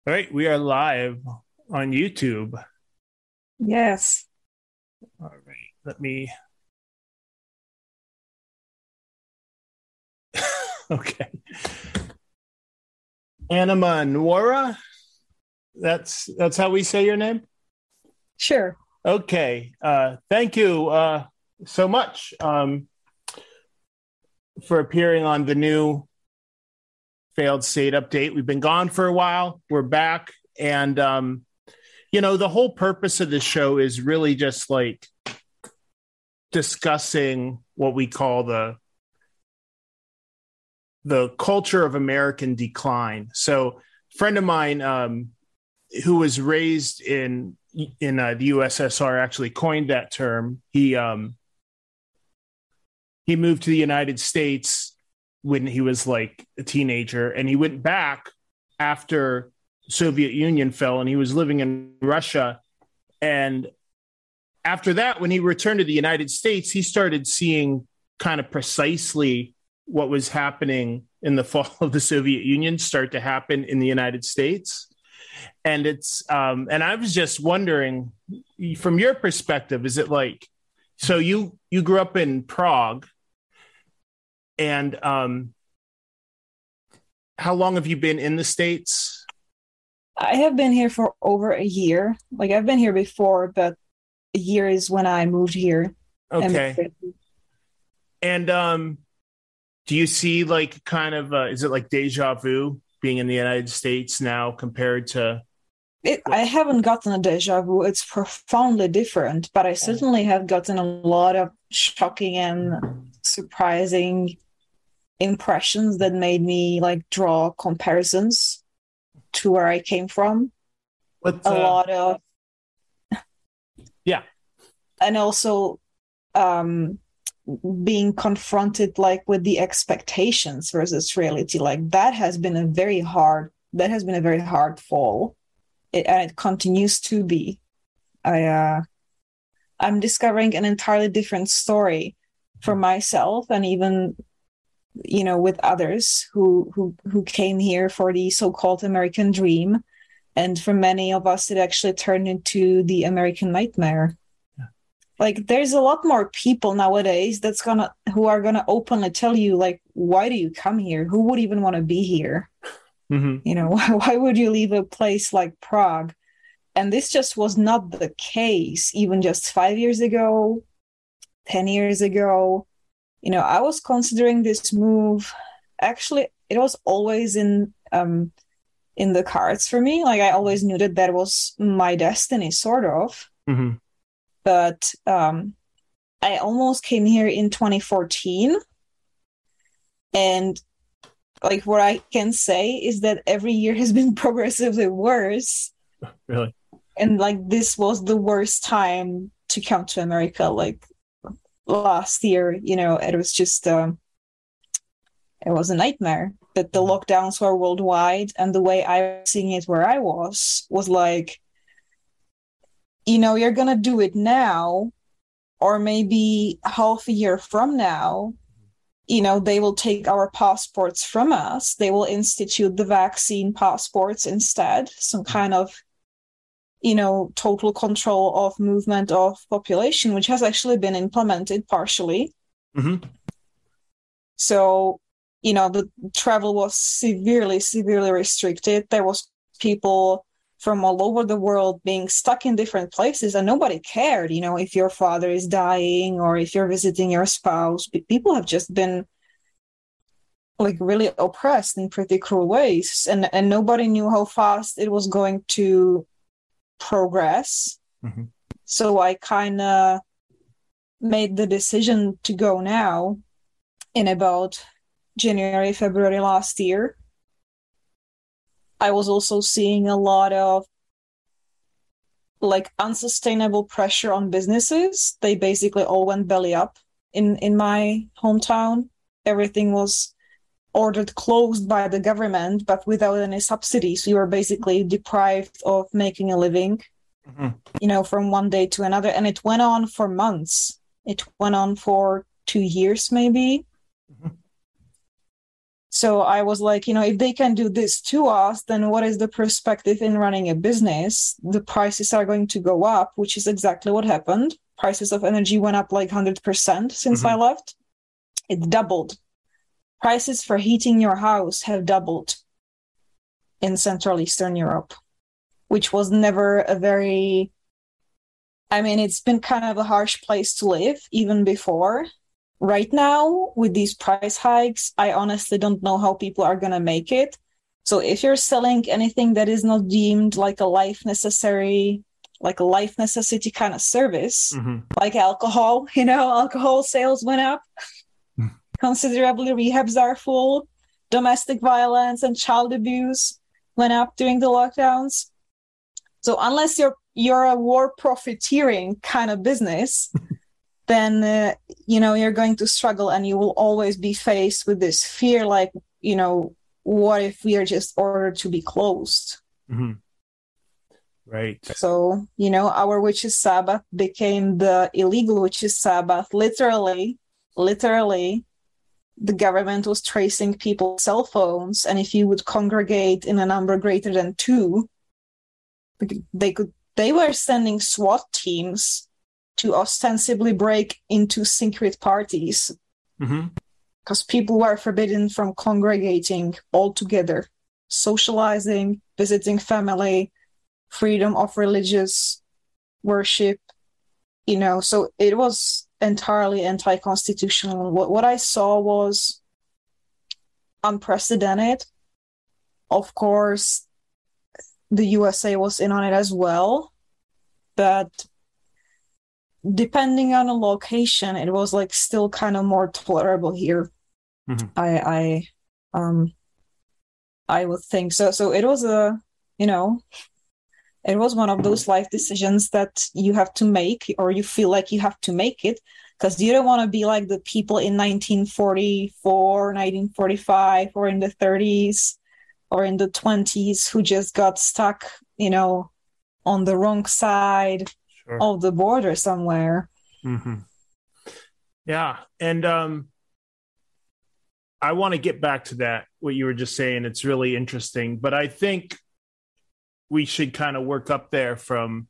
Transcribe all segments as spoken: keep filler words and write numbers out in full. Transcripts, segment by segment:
All right, we are live on YouTube. Yes. All right, let me. Okay, Anima Nuora. That's that's how we say your name. Sure. Okay, uh, thank you uh, so much um, for appearing on the new Failed State Update. We've been gone for a while. We're back, and um, you know the whole purpose of this show is really just like discussing what we call the the culture of American decline. So, a friend of mine um, who was raised in in uh, the U S S R actually coined that term. He um, he moved to the United States when he was like a teenager, and he went back after the Soviet Union fell, and he was living in Russia. And after that, when he returned to the United States, he started seeing kind of precisely what was happening in the fall of the Soviet Union start to happen in the United States. And it's, um, and I was just wondering, from your perspective, is it like, so you, you grew up in Prague, and um, how long have you been in the States? I have been here for over a year. Like I've been here before, but a year is when I moved here. Okay. And um, do you see like kind of, uh, is it like deja vu being in the United States now compared to? It, I haven't gotten a deja vu. It's profoundly different, but I certainly have gotten a lot of shocking and surprising impressions that made me like draw comparisons to where I came from. What, a uh, lot of, yeah. And also, um, being confronted like with the expectations versus reality, like that has been a very hard that has been a very hard fall, it, and it continues to be. I uh I'm discovering an entirely different story for myself, and even you know with others who who who came here for the so-called American dream, and for many of us it actually turned into the American nightmare. Like there's a lot more people nowadays that's gonna who are gonna openly tell you like, why do you come here? Who would even want to be here? Mm-hmm. You know, why, why would you leave a place like Prague? And this just was not the case even just five years ago, ten years ago. You know, I was considering this move. Actually, it was always in um in the cards for me. Like I always knew that that was my destiny, sort of. Mm-hmm. But um, I almost came here in twenty fourteen. And like what I can say is that every year has been progressively worse. Really? And like this was the worst time to come to America. Like last year, you know, it was just, um, it was a nightmare. That the lockdowns were worldwide. And the way I was seeing it where I was, was like, you know, you're going to do it now, or maybe half a year from now, you know, they will take our passports from us. They will institute the vaccine passports instead, some kind of, you know, total control of movement of population, which has actually been implemented partially. Mm-hmm. So, you know, the travel was severely, severely restricted. There was people from all over the world being stuck in different places, and nobody cared, you know, if your father is dying or if you're visiting your spouse. People have just been like really oppressed in pretty cruel ways, and and nobody knew how fast it was going to progress. Mm-hmm. So I kind of made the decision to go now in about January, February last year. I was also seeing a lot of like unsustainable pressure on businesses. They basically all went belly up in, in my hometown. Everything was ordered closed by the government, but without any subsidies. We were basically deprived of making a living, mm-hmm. you know, from one day to another. And it went on for months. It went on for two years, maybe. Mm-hmm. So I was like, you know, if they can do this to us, then what is the perspective in running a business? The prices are going to go up, which is exactly what happened. Prices of energy went up like one hundred percent since mm-hmm. I left. It doubled. Prices for heating your house have doubled in Central Eastern Europe, which was never a very, I mean, it's been kind of a harsh place to live even before. Right now, with these price hikes, I honestly don't know how people are going to make it. So if you're selling anything that is not deemed like a life necessary, like a life necessity kind of service, mm-hmm. like alcohol, you know, alcohol sales went up considerably. Rehabs are full. Domestic violence and child abuse went up during the lockdowns. So unless you're you're a war profiteering kind of business, then, uh, you know, you're going to struggle, and you will always be faced with this fear, like, you know, what if we are just ordered to be closed? Mm-hmm. Right. So, you know, our witches' Sabbath became the illegal witches' Sabbath. Literally, literally, the government was tracing people's cell phones, and if you would congregate in a number greater than two, they could. They were sending SWAT teams to ostensibly break into secret parties because mm-hmm. people were forbidden from congregating all together, socializing, visiting family, freedom of religious worship, you know, so it was entirely anti-constitutional. What, what I saw was unprecedented. Of course, the U S A was in on it as well, but depending on the location, it was like still kind of more tolerable here. Mm-hmm. I, I, um, I would think so. So it was a, you know, it was one of those life decisions that you have to make, or you feel like you have to make it, because you don't want to be like the people in nineteen forty-four, nineteen forty-five, or in the thirties, or in the twenties who just got stuck, you know, on the wrong side sure. of the border somewhere. Mm-hmm. Yeah. And um, I want to get back to that, what you were just saying. It's really interesting. But I think we should kind of work up there from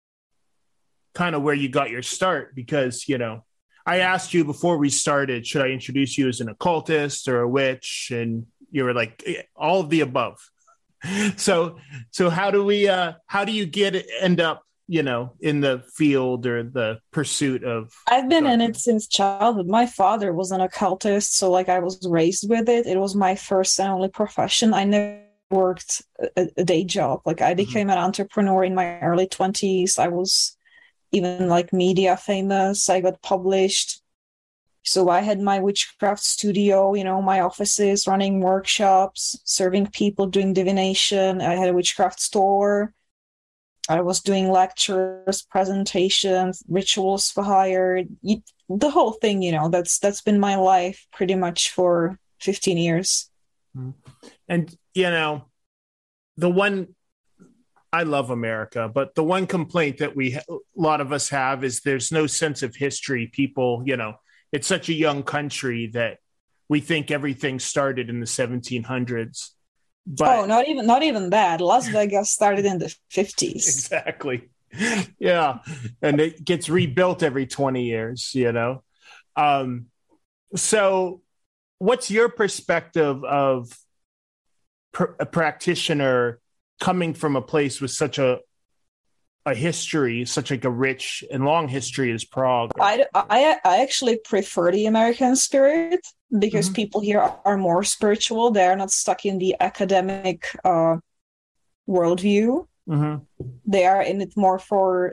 kind of where you got your start, because, you know, I asked you before we started, should I introduce you as an occultist or a witch? And you were like, all of the above. So, so how do we, uh, how do you get end up, you know, in the field or the pursuit of? I've been darkness? in it since childhood. My father was an occultist, so like I was raised with it. It was my first and only profession. I never worked a, a day job. Like I became mm-hmm. an entrepreneur in my early twenties. I was even like media famous. I got published. So I had my witchcraft studio, you know, my offices, running workshops, serving people, doing divination. I had a witchcraft store. I was doing lectures, presentations, rituals for hire, you, the whole thing, you know, that's that's been my life pretty much for fifteen years. And, you know, the one, I love America, but the one complaint that we, a lot of us have is there's no sense of history. People, you know, it's such a young country that we think everything started in the seventeen hundreds. But, oh, not even not even that. Las Vegas started in the fifties. Exactly. Yeah. And it gets rebuilt every twenty years, you know. Um, so what's your perspective of pr- a practitioner coming from a place with such a a history, such like a rich and long history as Prague? I, I, I actually prefer the American spirit because mm-hmm. people here are, are more spiritual. They're not stuck in the academic uh, worldview. Mm-hmm. They are in it more for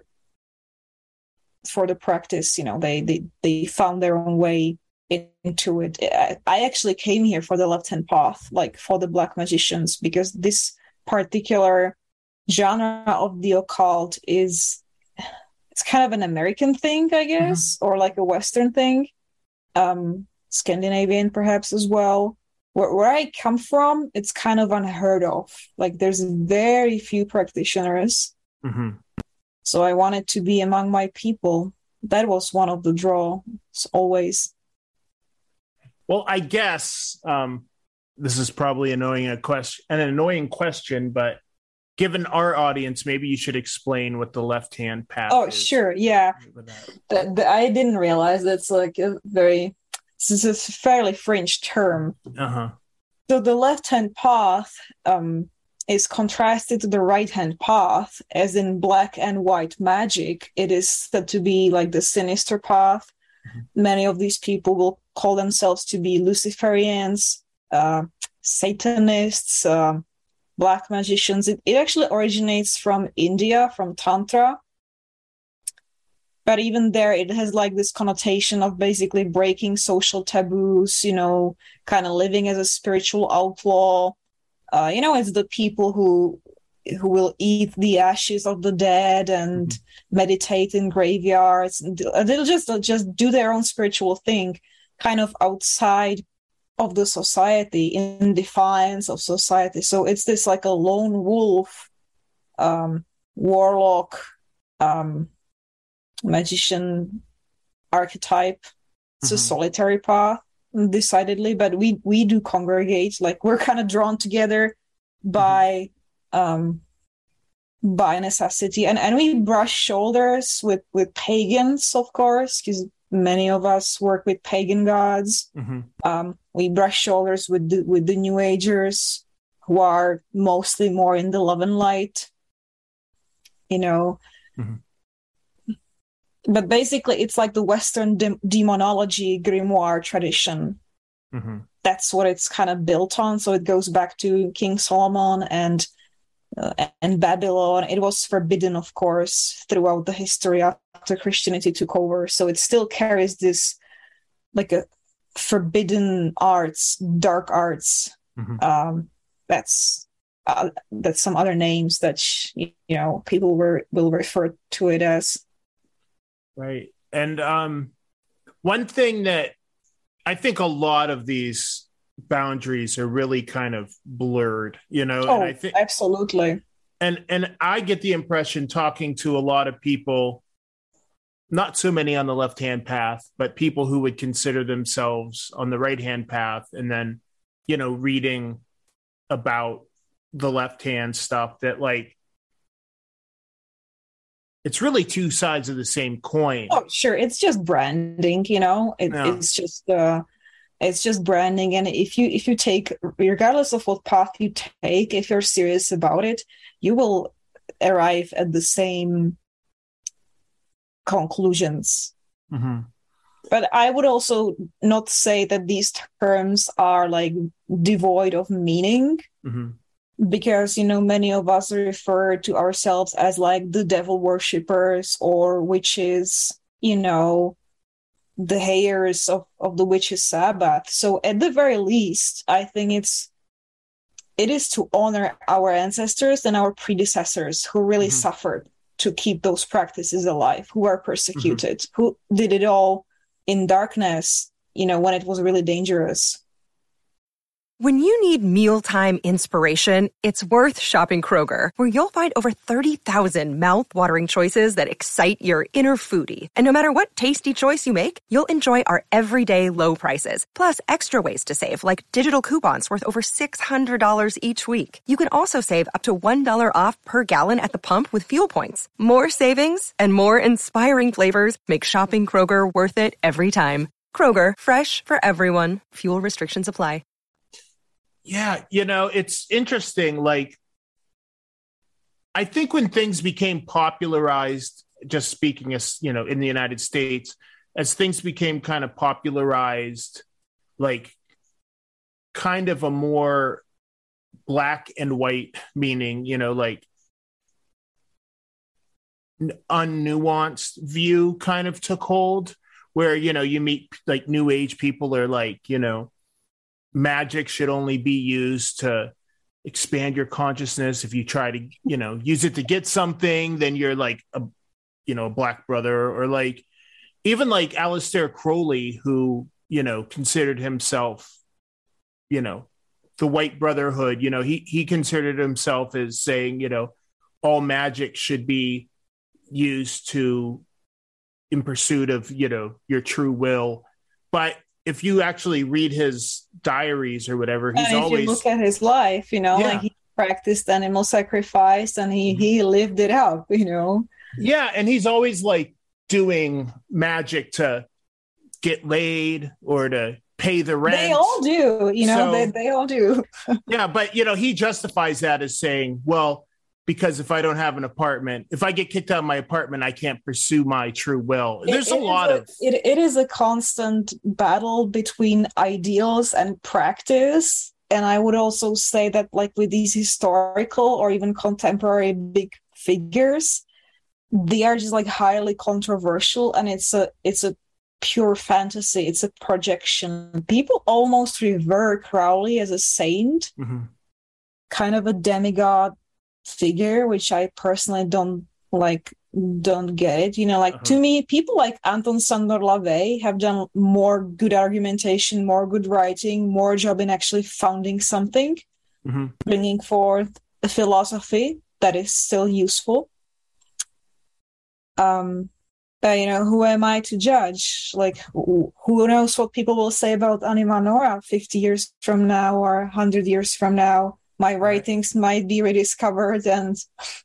for the practice. You know, they they, they found their own way into it. I, I actually came here for the left-hand path, like for the Black magicians, because this particular genre of the occult is it's kind of an American thing, I guess, mm-hmm. or like a Western thing, um, Scandinavian perhaps as well. Where, where I come from, it's kind of unheard of. Like there's very few practitioners. Mm-hmm. So I wanted to be among my people. That was one of the draws always. Well, I guess um, this is probably annoying a question, an annoying question, but given our audience, maybe you should explain what the left-hand path Oh, is. sure. Yeah. The, the, I didn't realize that's like a very, this is a fairly fringe term. Uh-huh. So the left-hand path um, is contrasted to the right-hand path, as in black and white magic. It is said to be like the sinister path. Mm-hmm. Many of these people will call themselves to be Luciferians, uh, Satanists, uh, black magicians. It, it actually originates from India, from Tantra. But even there, it has like this connotation of basically breaking social taboos, you know, kind of living as a spiritual outlaw. Uh, you know, it's the people who who will eat the ashes of the dead and mm-hmm. meditate in graveyards. They'll just they'll just do their own spiritual thing, kind of outside of the society, in defiance of society. So it's this like a lone wolf, um, warlock, um, magician archetype. It's mm-hmm. a solitary path, decidedly, but we we do congregate. Like, we're kind of drawn together by mm-hmm. um by necessity, and and we brush shoulders with with pagans, of course, because many of us work with pagan gods. Mm-hmm. Um, we brush shoulders with the, with the New Agers, who are mostly more in the love and light, you know. Mm-hmm. But basically, it's like the Western de- demonology grimoire tradition. Mm-hmm. That's what it's kind of built on. So it goes back to King Solomon and uh, and Babylon. It was forbidden, of course, throughout the history after Christianity took over. So it still carries this like a forbidden arts, dark arts. Mm-hmm. Um, that's uh, that's some other names that sh- you know people were will refer to it as. Right. And um, one thing that I think a lot of these boundaries are really kind of blurred, you know. Oh, and I think absolutely. And and I get the impression, talking to a lot of people, not so many on the left-hand path, but people who would consider themselves on the right-hand path, and then, you know, reading about the left-hand stuff, that like it's really two sides of the same coin. Oh, sure. It's just branding, you know. It, yeah. It's just uh, it's just branding. And if you if you take, regardless of what path you take, if you're serious about it, you will arrive at the same conclusions. Mm-hmm. But I would also not say that these terms are like devoid of meaning. Mm-hmm. Because, you know, many of us refer to ourselves as like the devil worshippers or witches, you know, the heirs of, of the witches' Sabbath. So at the very least, I think it's it is to honor our ancestors and our predecessors who really mm-hmm. suffered to keep those practices alive, who are persecuted, mm-hmm. who did it all in darkness, you know, when it was really dangerous. When you need mealtime inspiration, it's worth shopping Kroger, where you'll find over thirty thousand mouth-watering choices that excite your inner foodie. And no matter what tasty choice you make, you'll enjoy our everyday low prices, plus extra ways to save, like digital coupons worth over six hundred dollars each week. You can also save up to one dollar off per gallon at the pump with fuel points. More savings and more inspiring flavors make shopping Kroger worth it every time. Kroger, fresh for everyone. Fuel restrictions apply. Yeah, you know, it's interesting. Like, I think when things became popularized, just speaking as, you know, in the United States, as things became kind of popularized, like kind of a more black and white meaning, you know, like unnuanced view kind of took hold, where, you know, you meet like new age people are like, you know, magic should only be used to expand your consciousness. If you try to, you know, use it to get something, then you're like a, you know, a black brother. Or like even like Aleister Crowley, who, you know, considered himself, you know, the white brotherhood, you know, he, he considered himself as saying, you know, all magic should be used to in pursuit of, you know, your true will. But if you actually read his diaries or whatever, he's and if always you look at his life, you know, Yeah. like he practiced animal sacrifice and he Mhm. he lived it out, you know. yeah, and he's always like doing magic to get laid or to pay the rent. They all do, you know, So- they they all do. Yeah, but you know, he justifies that as saying, well, because if I don't have an apartment, if I get kicked out of my apartment, I can't pursue my true will. There's It- a it is lot of it, it is a constant battle between ideals and practice. And I would also say that like with these historical or even contemporary big figures, they are just like highly controversial, and it's a it's a pure fantasy. It's a projection. People almost revere Crowley as a saint, Mhm. kind of a demigod figure, which I personally don't like, don't get it. You know, like to Uh-huh. me, people like Anton Sandor Lavey have done more good argumentation, more good writing, more job in actually founding something, Mhm. bringing forth a philosophy that is still useful. Um, but you know, who am I to judge? Like, who who knows what people will say about Anima Nora fifty years from now or one hundred years from now? My Right. writings might be rediscovered, and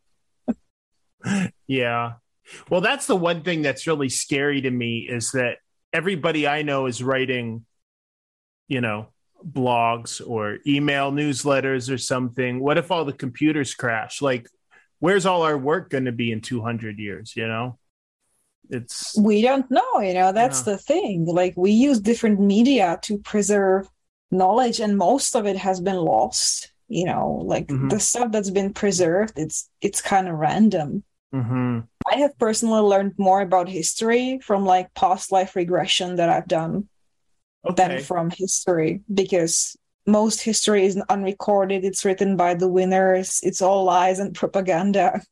Yeah. Well, that's the one thing that's really scary to me is that everybody I know is writing, you know, blogs or email newsletters or something. What if all the computers crash? Like, where's all our work going to be in two hundred years? You know, it's we don't know, you know, that's Yeah. the thing. Like, we use different media to preserve knowledge, and most of it has been lost. You know, like Mhm. the stuff that's been preserved, it's it's kind of random. Mhm. I have personally learned more about history from like past life regression that I've done than Okay. from history, because most history is unrecorded. It's written by the winners. It's all lies and propaganda.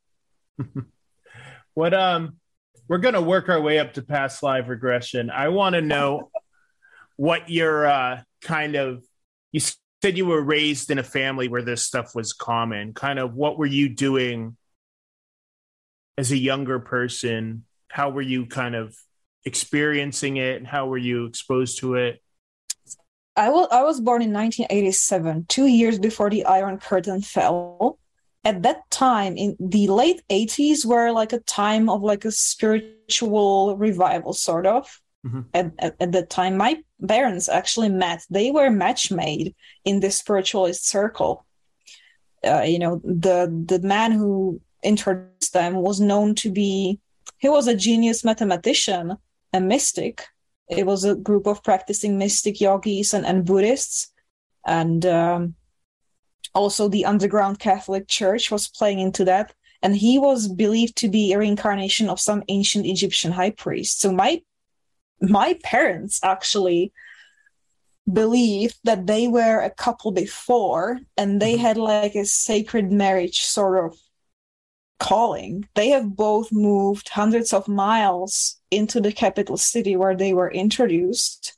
What um we're going to work our way up to past live regression. I want to know what your uh kind of you said you were raised in a family where this stuff was common. Kind of what were you doing as a younger person? How were you kind of experiencing it, and how were you exposed to it? I wa- I was born in nineteen eighty-seven, two years before the Iron Curtain fell. At that time, in the late eighties, were like a time of like a spiritual revival, sort of. Mhm. At, at, at that time, my parents actually met. They were match made in this spiritualist circle. Uh, you know, the the man who introduced them was known to be, he was a genius mathematician, a mystic. It was a group of practicing mystic yogis and, and Buddhists. And um, also the underground Catholic Church was playing into that. And he was believed to be a reincarnation of some ancient Egyptian high priest. So my my parents actually believed that they were a couple before, and they Mhm. had like a sacred marriage sort of calling. They have both moved hundreds of miles into the capital city where they were introduced.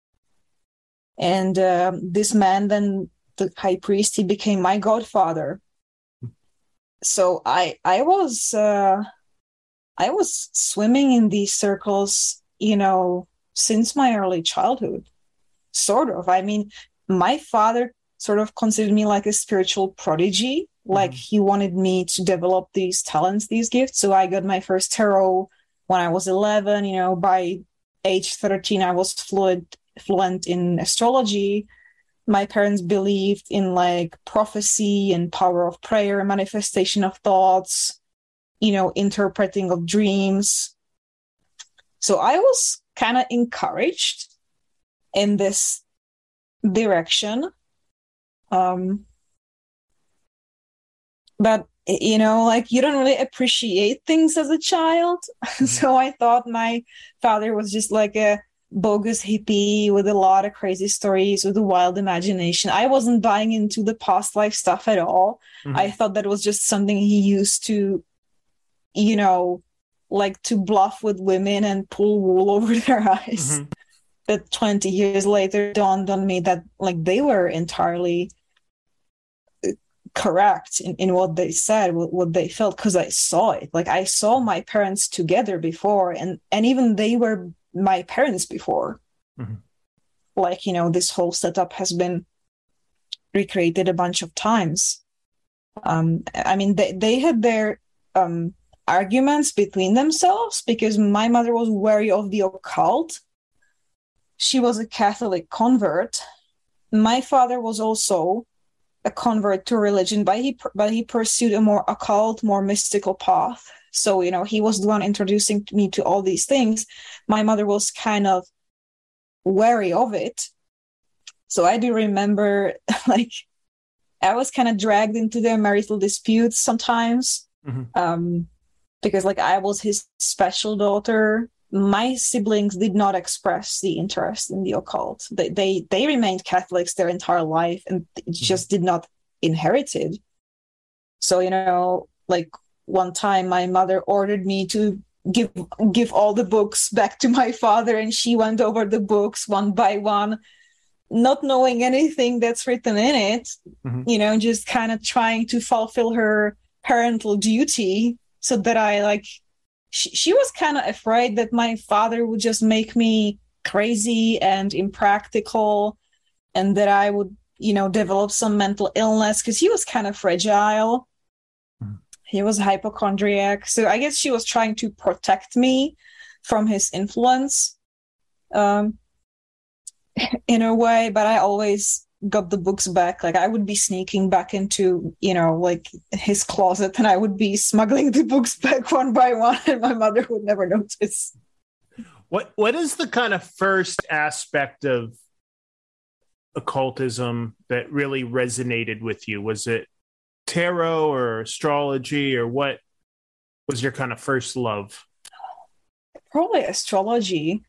And um, this man, then the high priest, he became my godfather. So I I was uh, I was swimming in these circles, you know, since my early childhood, sort of. I mean, my father sort of considered me like a spiritual prodigy. Like Mhm. he wanted me to develop these talents, these gifts. So I got my first tarot when I was eleven. You know, by age thirteen, I was fluent fluent in astrology. My parents believed in like prophecy and power of prayer, manifestation of thoughts, you know, interpreting of dreams. So I was kind of encouraged in this direction. Um, but, you know, like you don't really appreciate things as a child. Mhm. So I thought my father was just like a bogus hippie with a lot of crazy stories, with a wild imagination. I wasn't buying into the past life stuff at all. Mhm. I thought that was just something he used to, you know, like to bluff with women and pull wool over their eyes. Mhm. That twenty years later dawned on me that like they were entirely correct in, in what they said, what, what they felt, because I saw it. Like I saw my parents together before, and and even they were my parents before. Mhm. like, you know, this whole setup has been recreated a bunch of times. Um, I mean, they, they had their um, arguments between themselves because my mother was wary of the occult. She was a Catholic convert. My father was also a convert to religion, but he but he pursued a more occult, more mystical path. So, you know, he was the one introducing me to all these things. My mother was kind of wary of it. So I do remember, like, I was kind of dragged into their marital disputes sometimes, mm-hmm. um, because, like, I was his special daughter. My siblings did not express the interest in the occult. They they, they remained Catholics their entire life and just did not inherit it. So, you know, like one time my mother ordered me to give give all the books back to my father, and she went over the books one by one, not knowing anything that's written in it, mm-hmm. you know, just kind of trying to fulfill her parental duty so that I like... She, she was kind of afraid that my father would just make me crazy and impractical and that I would, you know, develop some mental illness because he was kind of fragile. Mm. He was hypochondriac. So I guess she was trying to protect me from his influence um, in a way, but I always got the books back. Like I would be sneaking back into, you know, like his closet and I would be smuggling the books back one by one and my mother would never notice. What What is the kind of first aspect of occultism that really resonated with you? Was it tarot or astrology, or what was your kind of first love? Probably astrology.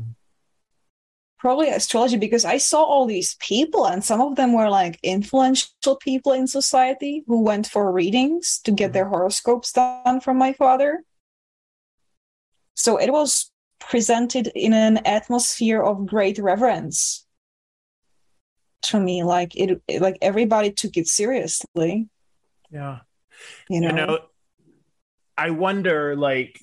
Probably astrology, because I saw all these people and some of them were like influential people in society who went for readings to get their horoscopes done from my father. So it was presented in an atmosphere of great reverence to me. Like it, it like everybody took it seriously. Yeah. You know, you know, I wonder, like,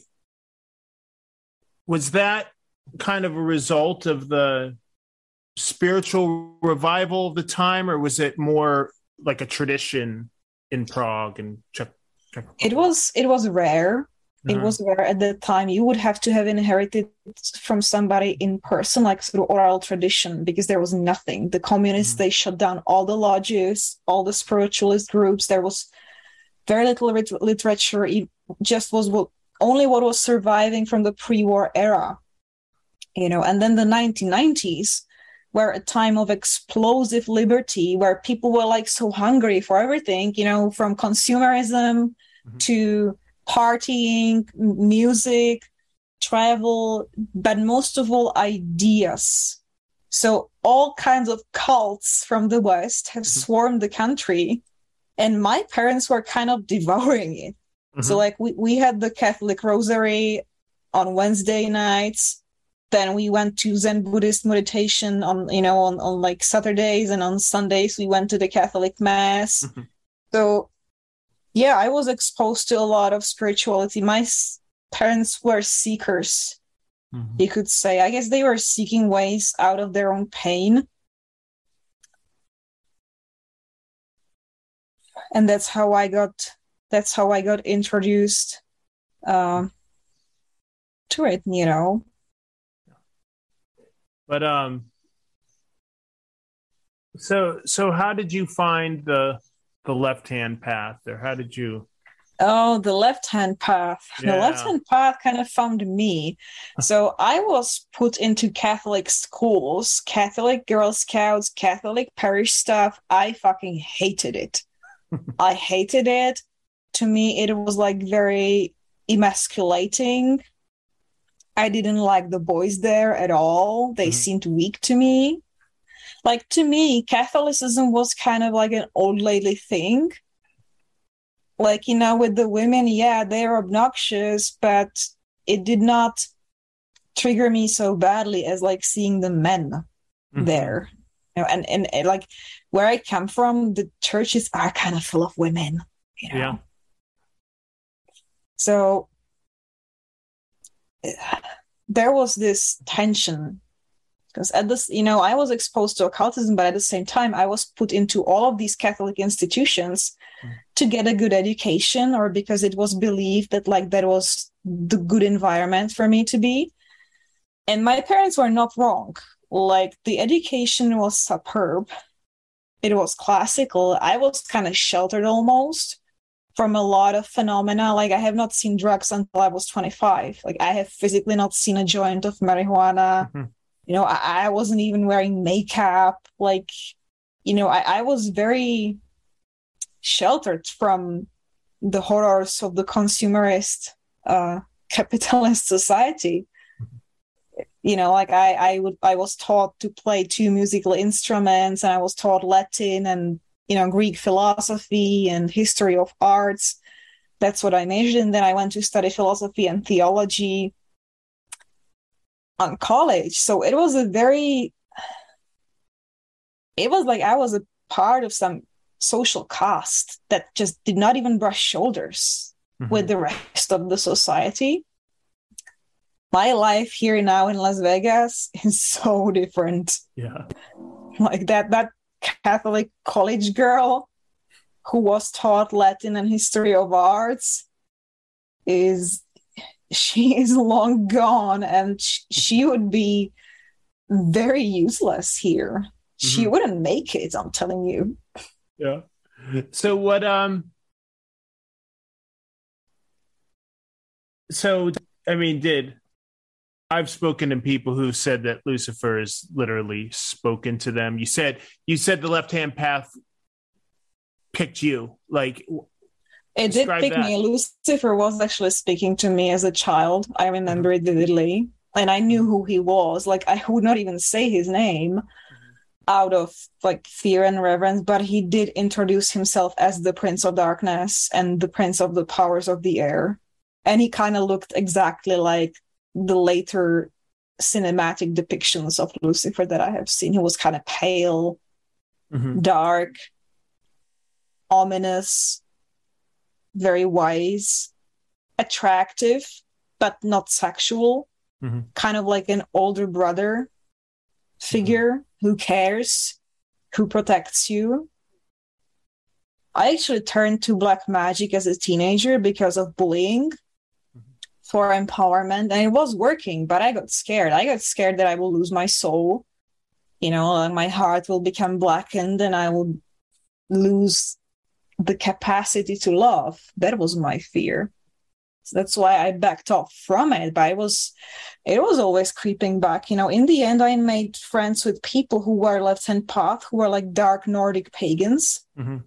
was that kind of a result of the spiritual revival of the time, or was it more like a tradition in Prague and Czech? Czech it was it was rare. Uh-huh. It was rare at the time. You would have to have inherited from somebody in person, like through oral tradition, because there was nothing. The communists, mm-hmm. they shut down all the lodges, all the spiritualist groups. There was very little lit- literature. It just was what, only what was surviving from the pre-war era. You know, and then the nineteen nineties were a time of explosive liberty where people were like so hungry for everything, you know, from consumerism mm-hmm. to partying, music, travel, but most of all, ideas. So all kinds of cults from the West have mm-hmm. swarmed the country, and my parents were kind of devouring it. Mm-hmm. So like we, we had the Catholic Rosary on Wednesday nights. Then we went to Zen Buddhist meditation on, you know, on, on like Saturdays, and on Sundays we went to the Catholic Mass. Mm-hmm. So, yeah, I was exposed to a lot of spirituality. My s- parents were seekers, mm-hmm. you could say. I guess they were seeking ways out of their own pain. And that's how I got, that's how I got introduced uh, to it, you know. But um, so so how did you find the the left-hand path, or how did you? Oh, the left-hand path. Yeah. The left-hand path kind of found me. So I was put into Catholic schools, Catholic Girl Scouts, Catholic parish stuff. I fucking hated it. I hated it. To me, it was like very emasculating. I didn't like the boys there at all. They mm-hmm. seemed weak to me. Like, to me, Catholicism was kind of like an old lady thing. Like, you know, with the women, yeah, they're obnoxious, but it did not trigger me so badly as, like, seeing the men mm-hmm. there. You know, and, and, and, like, where I come from, the churches are kind of full of women, you know? Yeah. So there was this tension Because at this, you know, I was exposed to occultism, but at the same time, I was put into all of these Catholic institutions mm. to get a good education, or because it was believed that like that was the good environment for me to be. And my parents were not wrong. Like the education was superb. It was classical. I was kind of sheltered almost from a lot of phenomena. Like I have not seen drugs until I was twenty-five. Like I have physically not seen a joint of marijuana. Mm-hmm. You know, I, I wasn't even wearing makeup. Like, you know, I, I was very sheltered from the horrors of the consumerist uh, capitalist society. You know, like I, I would, I was taught to play two musical instruments, and I was taught Latin and, you know, Greek philosophy and history of arts. That's what I majored in. Then I went to study philosophy and theology on college. So it was a very, it was like I was a part of some social caste that just did not even brush shoulders mm-hmm. with the rest of the society. My life here now in Las Vegas is so different. Yeah. Like that, that Catholic college girl who was taught Latin and history of arts is, she is long gone, and sh- she would be very useless here. Mm-hmm. She wouldn't make it, I'm telling you. Yeah. So what, um, so, I mean, did, I've spoken to people who said that Lucifer has literally spoken to them. You said, you said the left-hand path picked you, like, it did pick that. me. Lucifer was actually speaking to me as a child. I remember mm-hmm. it vividly. And I knew who he was. Like, I would not even say his name mm-hmm. out of like fear and reverence, but he did introduce himself as the Prince of Darkness and the Prince of the powers of the air. And he kind of looked exactly like the later cinematic depictions of Lucifer that I have seen. He was kind of pale, mm-hmm. dark, ominous, very wise, attractive, but not sexual, mm-hmm. kind of like an older brother figure mm-hmm. who cares, who protects you. I actually turned to black magic as a teenager because of bullying mm-hmm. for empowerment, and it was working, but I got scared. I got scared that I will lose my soul, you know, and my heart will become blackened and I will lose the capacity to love. That was my fear. So that's why I backed off from it. But it was, it was always creeping back. You know, in the end, I made friends with people who were left-hand path, who were like dark Nordic pagans. Mm-hmm.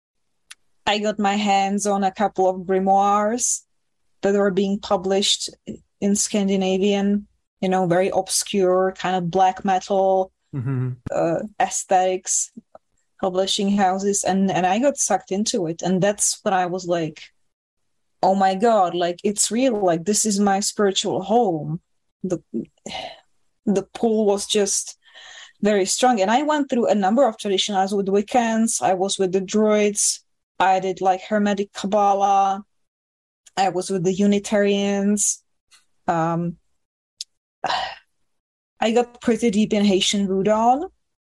I got my hands on a couple of grimoires that were being published in Scandinavian, you know, very obscure kind of black metal mm-hmm. uh, aesthetics. Publishing houses, and and I got sucked into it, and that's when I was like, oh my god, like it's real, like this is my spiritual home. The the pull was just very strong, and I went through a number of traditions. I was with Wiccans, I was with the Druids, I did like Hermetic Kabbalah, I was with the Unitarians. um I got pretty deep in Haitian Voodoo.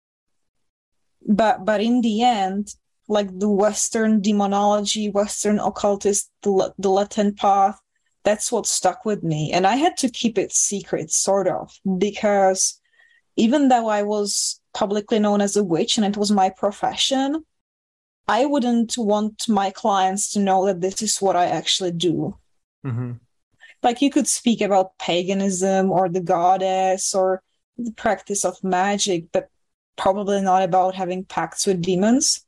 But but in the end, like the Western demonology, Western occultist, the, the Latin path, that's what stuck with me. And I had to keep it secret, sort of, because even though I was publicly known as a witch and it was my profession, I wouldn't want my clients to know that this is what I actually do. Mm-hmm. Like you could speak about paganism or the goddess or the practice of magic, but probably not about having pacts with demons.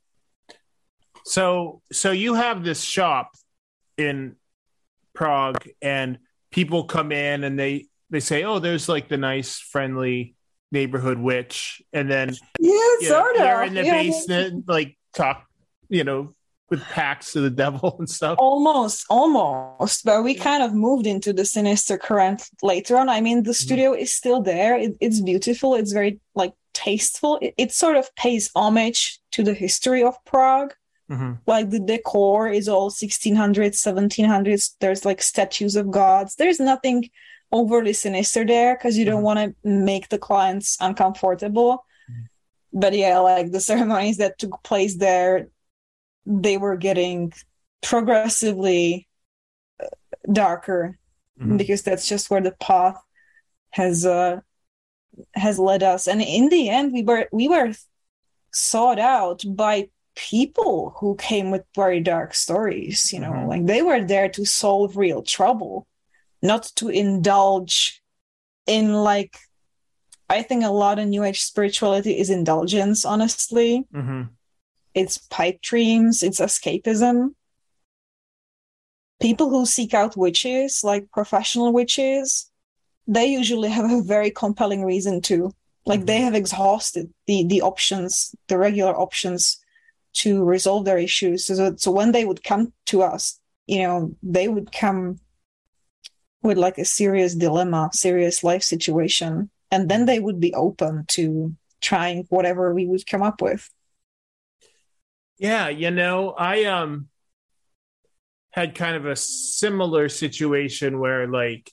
So, so you have this shop in Prague, and people come in and they they say, "Oh, there's like the nice, friendly neighborhood witch," and then yeah, sort know, of. they're in the yeah. basement, like talk, you know, with pacts to the devil and stuff. Almost, almost. But we kind of moved into the sinister current later on. I mean, the studio mm-hmm. is still there. It, it's beautiful. It's very like tasteful. It, it sort of pays homage to the history of Prague. Mm-hmm. Like the decor is all sixteen hundreds, seventeen hundreds. There's like statues of gods. There's nothing overly sinister there because you don't Mhm. want to make the clients uncomfortable. But yeah, like the ceremonies that took place there, they were getting progressively darker Mhm. because that's just where the path has uh, has led us. And in the end, we were we were sought out by people who came with very dark stories. You know, Mhm. like they were there to solve real trouble, not to indulge in like. I think a lot of New Age spirituality is indulgence. Honestly, Mhm. it's pipe dreams, it's escapism. People who seek out witches, like professional witches, they usually have a very compelling reason to. Like Mhm. they have exhausted the the options, the regular options to resolve their issues. So, so when they would come to us, you know, they would come with like a serious dilemma, serious life situation, and then they would be open to trying whatever we would come up with. Yeah, you know, I um had kind of a similar situation where like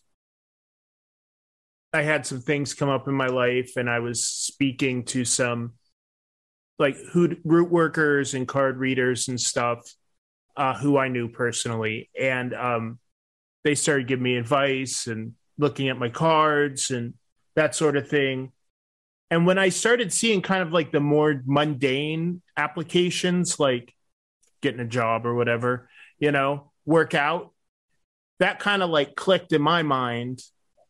I had some things come up in my life and I was speaking to some like who root workers and card readers and stuff uh, who I knew personally. And um, they started giving me advice and looking at my cards and that sort of thing. And when I started seeing kind of like the more mundane applications, like getting a job or whatever, you know, work out, that kind of like clicked in my mind.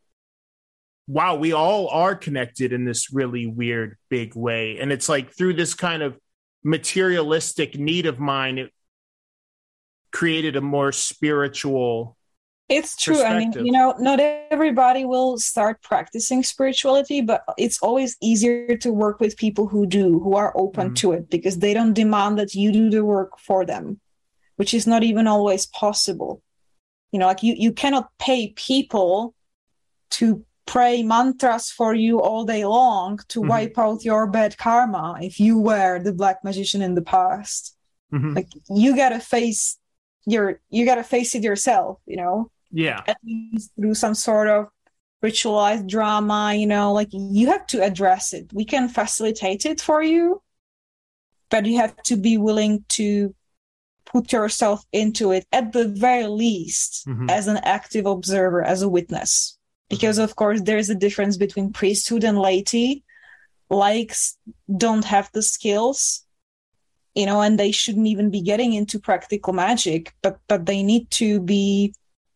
Wow, we all are connected in this really weird, big way. And it's like through this kind of materialistic need of mine, it created a more spiritual. It's true. I mean, you know, not everybody will start practicing spirituality, but it's always easier to work with people who do, who are open mm-hmm. to it, because they don't demand that you do the work for them, which is not even always possible. You know, like you, you cannot pay people to pray mantras for you all day long to mm-hmm. wipe out your bad karma if you were the black magician in the past. Mm-hmm. Like you gotta face your you gotta face it yourself, you know. Yeah. At least through some sort of ritualized drama, you know, like you have to address it. We can facilitate it for you, but you have to be willing to put yourself into it at the very least mm-hmm. as an active observer, as a witness. Because, of course, there's a difference between priesthood and laity. Laiks don't have the skills, you know, and they shouldn't even be getting into practical magic, but but they need to be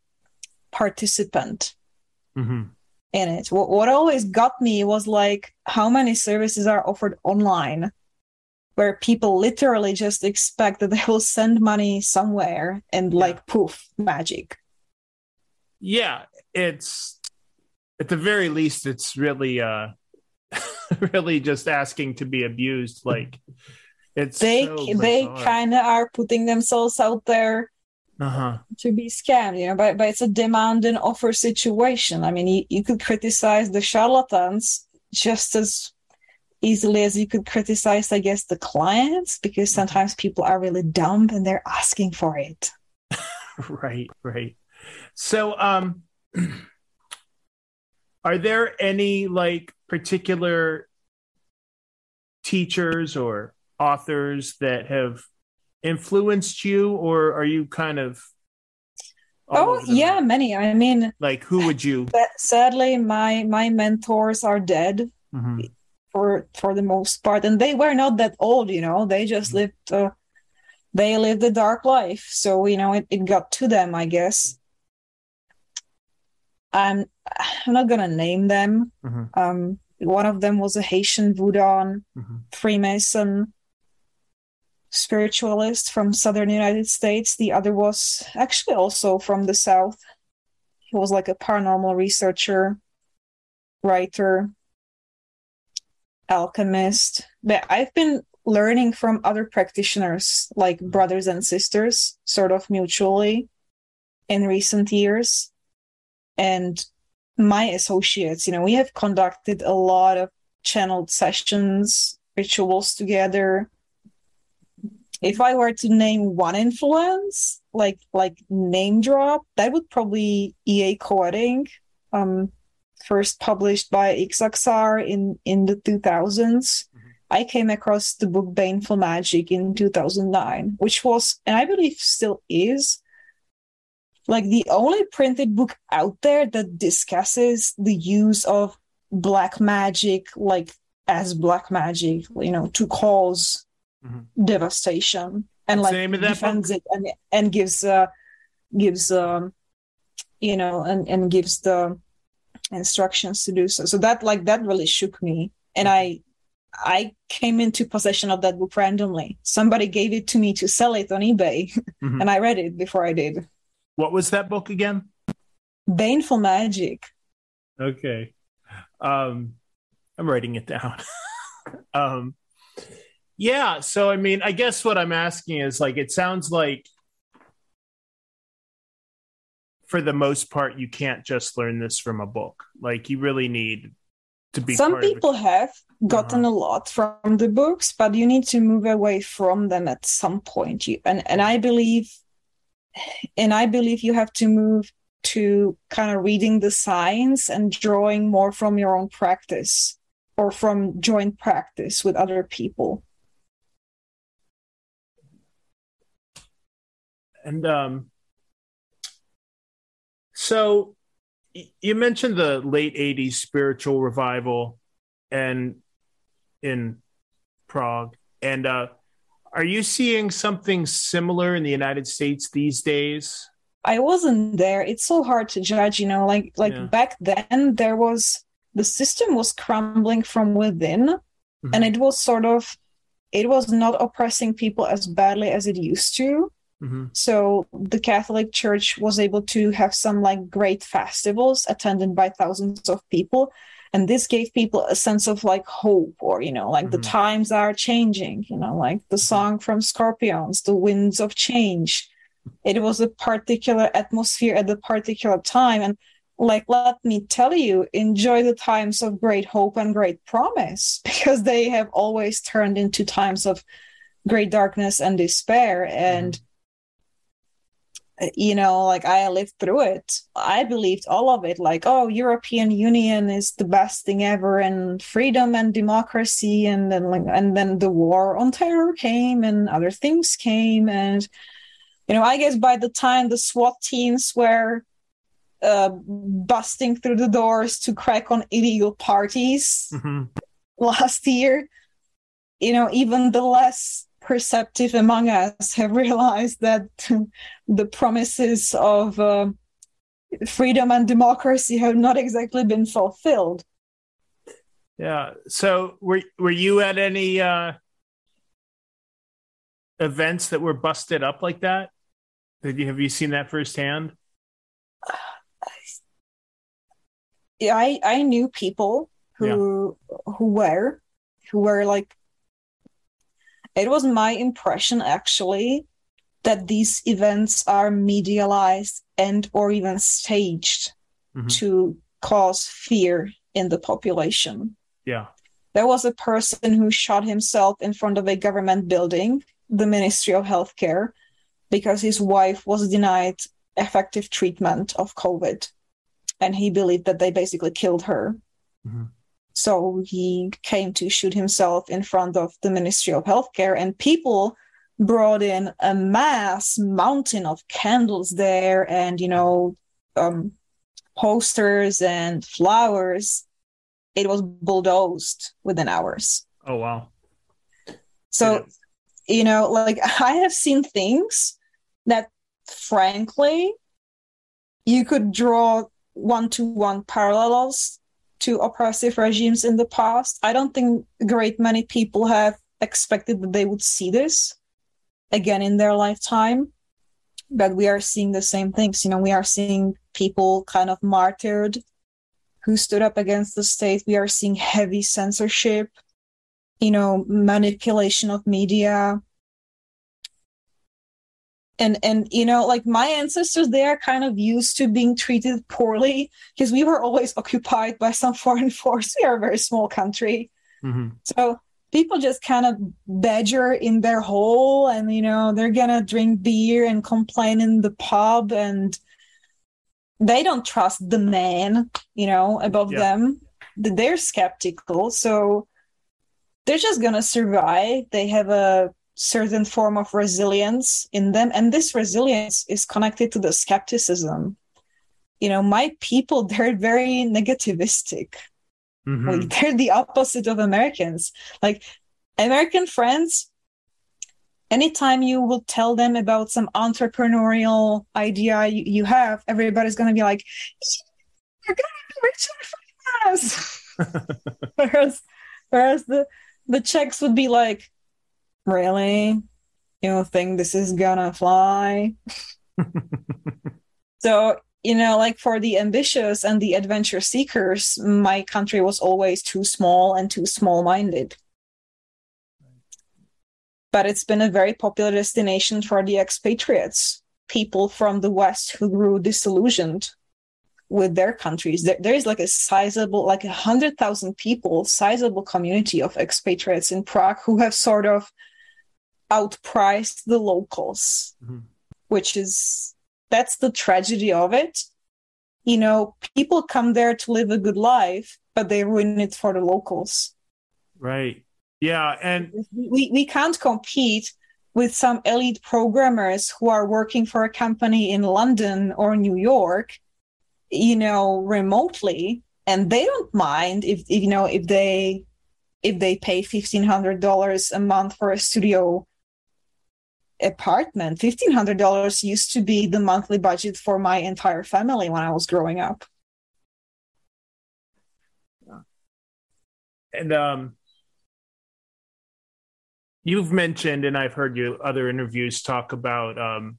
participant mm-hmm. in it. What, what always got me was like how many services are offered online where people literally just expect that they will send money somewhere and yeah. like poof, magic. Yeah, it's... At the very least, it's really, uh, really just asking to be abused. Like it's they so they kind of are putting themselves out there uh-huh. to be scammed, you know. But but it's a demand and offer situation. I mean, you, you could criticize the charlatans just as easily as you could criticize, I guess, the clients, because sometimes people are really dumb and they're asking for it. Right, right. So, um. Are there any like particular teachers or authors that have influenced you, or are you kind of? Oh yeah, map? Many. I mean, like who would you? Sadly, my my mentors are dead mm-hmm. for for the most part, and they were not that old. You know, they just mm-hmm. lived. Uh, they lived a dark life, so you know it, it got to them, I guess. I'm, I'm not going to name them. Mm-hmm. Um, one of them was a Haitian Voodoo mm-hmm. Freemason spiritualist from southern United States. The other was actually also from the South. He was like a paranormal researcher, writer, alchemist. But I've been learning from other practitioners, like mm-hmm. brothers and sisters, sort of mutually in recent years. And my associates, you know, we have conducted a lot of channeled sessions, rituals together. If I were to name one influence, like like name drop, that would probably E A Koetting. um, first published by Ixaxar in, in the two thousands, mm-hmm. I came across the book Baneful Magic in two thousand nine, which was, and I believe still is, like the only printed book out there that discusses the use of black magic, like as black magic, you know, to cause mm-hmm. devastation, and What's like the name of that defends book? it and and gives uh gives um you know and and gives the instructions to do so. So that like that really shook me, and I I came into possession of that book randomly. Somebody gave it to me to sell it on eBay, mm-hmm. and I read it before I did. What was that book again? Baneful Magic. Okay. Um, I'm writing it down. um, yeah. So, I mean, I guess what I'm asking is like, it sounds like for the most part, you can't just learn this from a book. Like you really need to be. Some people have gotten uh-huh. a lot from the books, but you need to move away from them at some point. You, and, and I believe And I believe you have to move to kind of reading the signs and drawing more from your own practice or from joint practice with other people. And um, so you mentioned the late eighties spiritual revival and in Prague. And uh, are you seeing something similar in the United States these days? I wasn't there. It's so hard to judge, you know, like like yeah. back then there was, the system was crumbling from within, mm-hmm. and it was sort of, it was not oppressing people as badly as it used to. Mm-hmm. So the Catholic Church was able to have some like great festivals attended by thousands of people. And this gave people a sense of like hope, or, you know, like mm-hmm. the times are changing, you know, like the song from Scorpions, The Winds of Change. It was a particular atmosphere at the particular time. And like, let me tell you, enjoy the times of great hope and great promise, because they have always turned into times of great darkness and despair. And mm-hmm. you know, like I lived through it. I believed all of it. Like, oh, European Union is the best thing ever, and freedom and democracy, and then like, and then the war on terror came, and other things came, and you know, I guess by the time the SWAT teams were uh, busting through the doors to crack on illegal parties mm-hmm. last year, you know, even the less perceptive among us have realized that the promises of uh, freedom and democracy have not exactly been fulfilled. Yeah. So were were you at any uh, events that were busted up like that? Have you, have you seen that firsthand? Yeah, I, I knew people who yeah. who were who were like, it was my impression actually that these events are medialized and or even staged mm-hmm. to cause fear in the population. Yeah. There was a person who shot himself in front of a government building, the Ministry of Healthcare, because his wife was denied effective treatment of COVID. And he believed that they basically killed her. Mm-hmm. So he came to shoot himself in front of the Ministry of Healthcare, and people brought in a mass mountain of candles there, and, you know, um, posters and flowers. It was bulldozed within hours. Oh, wow. So, you know, like I have seen things that, frankly, you could draw one-to-one parallels to oppressive regimes in the past. I don't think a great many people have expected that they would see this again in their lifetime, but we are seeing the same things. You know, we are seeing people kind of martyred who stood up against the state. We are seeing heavy censorship, you know, manipulation of media. And, and you know, like my ancestors, they are kind of used to being treated poorly because we were always occupied by some foreign force. We are a very small country. Mm-hmm. So people just kind of badger in their hole, and, you know, they're going to drink beer and complain in the pub. And they don't trust the man, you know, above Yeah. them. They're skeptical. So they're just going to survive. They have a certain form of resilience in them. And this resilience is connected to the skepticism. You know, my people, they're very negativistic. Mm-hmm. Like, they're the opposite of Americans. Like, American friends, anytime you will tell them about some entrepreneurial idea you, you have, everybody's going to be like, you're going to be rich and famous. whereas, whereas the, the Czechs would be like, really? You don't think this is going to fly? So, you know, like for the ambitious and the adventure seekers, my country was always too small and too small-minded. But it's been a very popular destination for the expatriates, people from the West who grew disillusioned with their countries. There, there is like a sizable, like a hundred thousand people, sizable community of expatriates in Prague who have sort of outpriced the locals, mm-hmm. which is, that's the tragedy of it. You know, people come there to live a good life, but they ruin it for the locals. Right. Yeah. And we, we can't compete with some elite programmers who are working for a company in London or New York, you know, remotely. And they don't mind if, if you know, if they, if they pay fifteen hundred dollars a month for a studio apartment. fifteen hundred dollars used to be the monthly budget for my entire family when I was growing up. And um, you've mentioned, and I've heard you other interviews talk about um,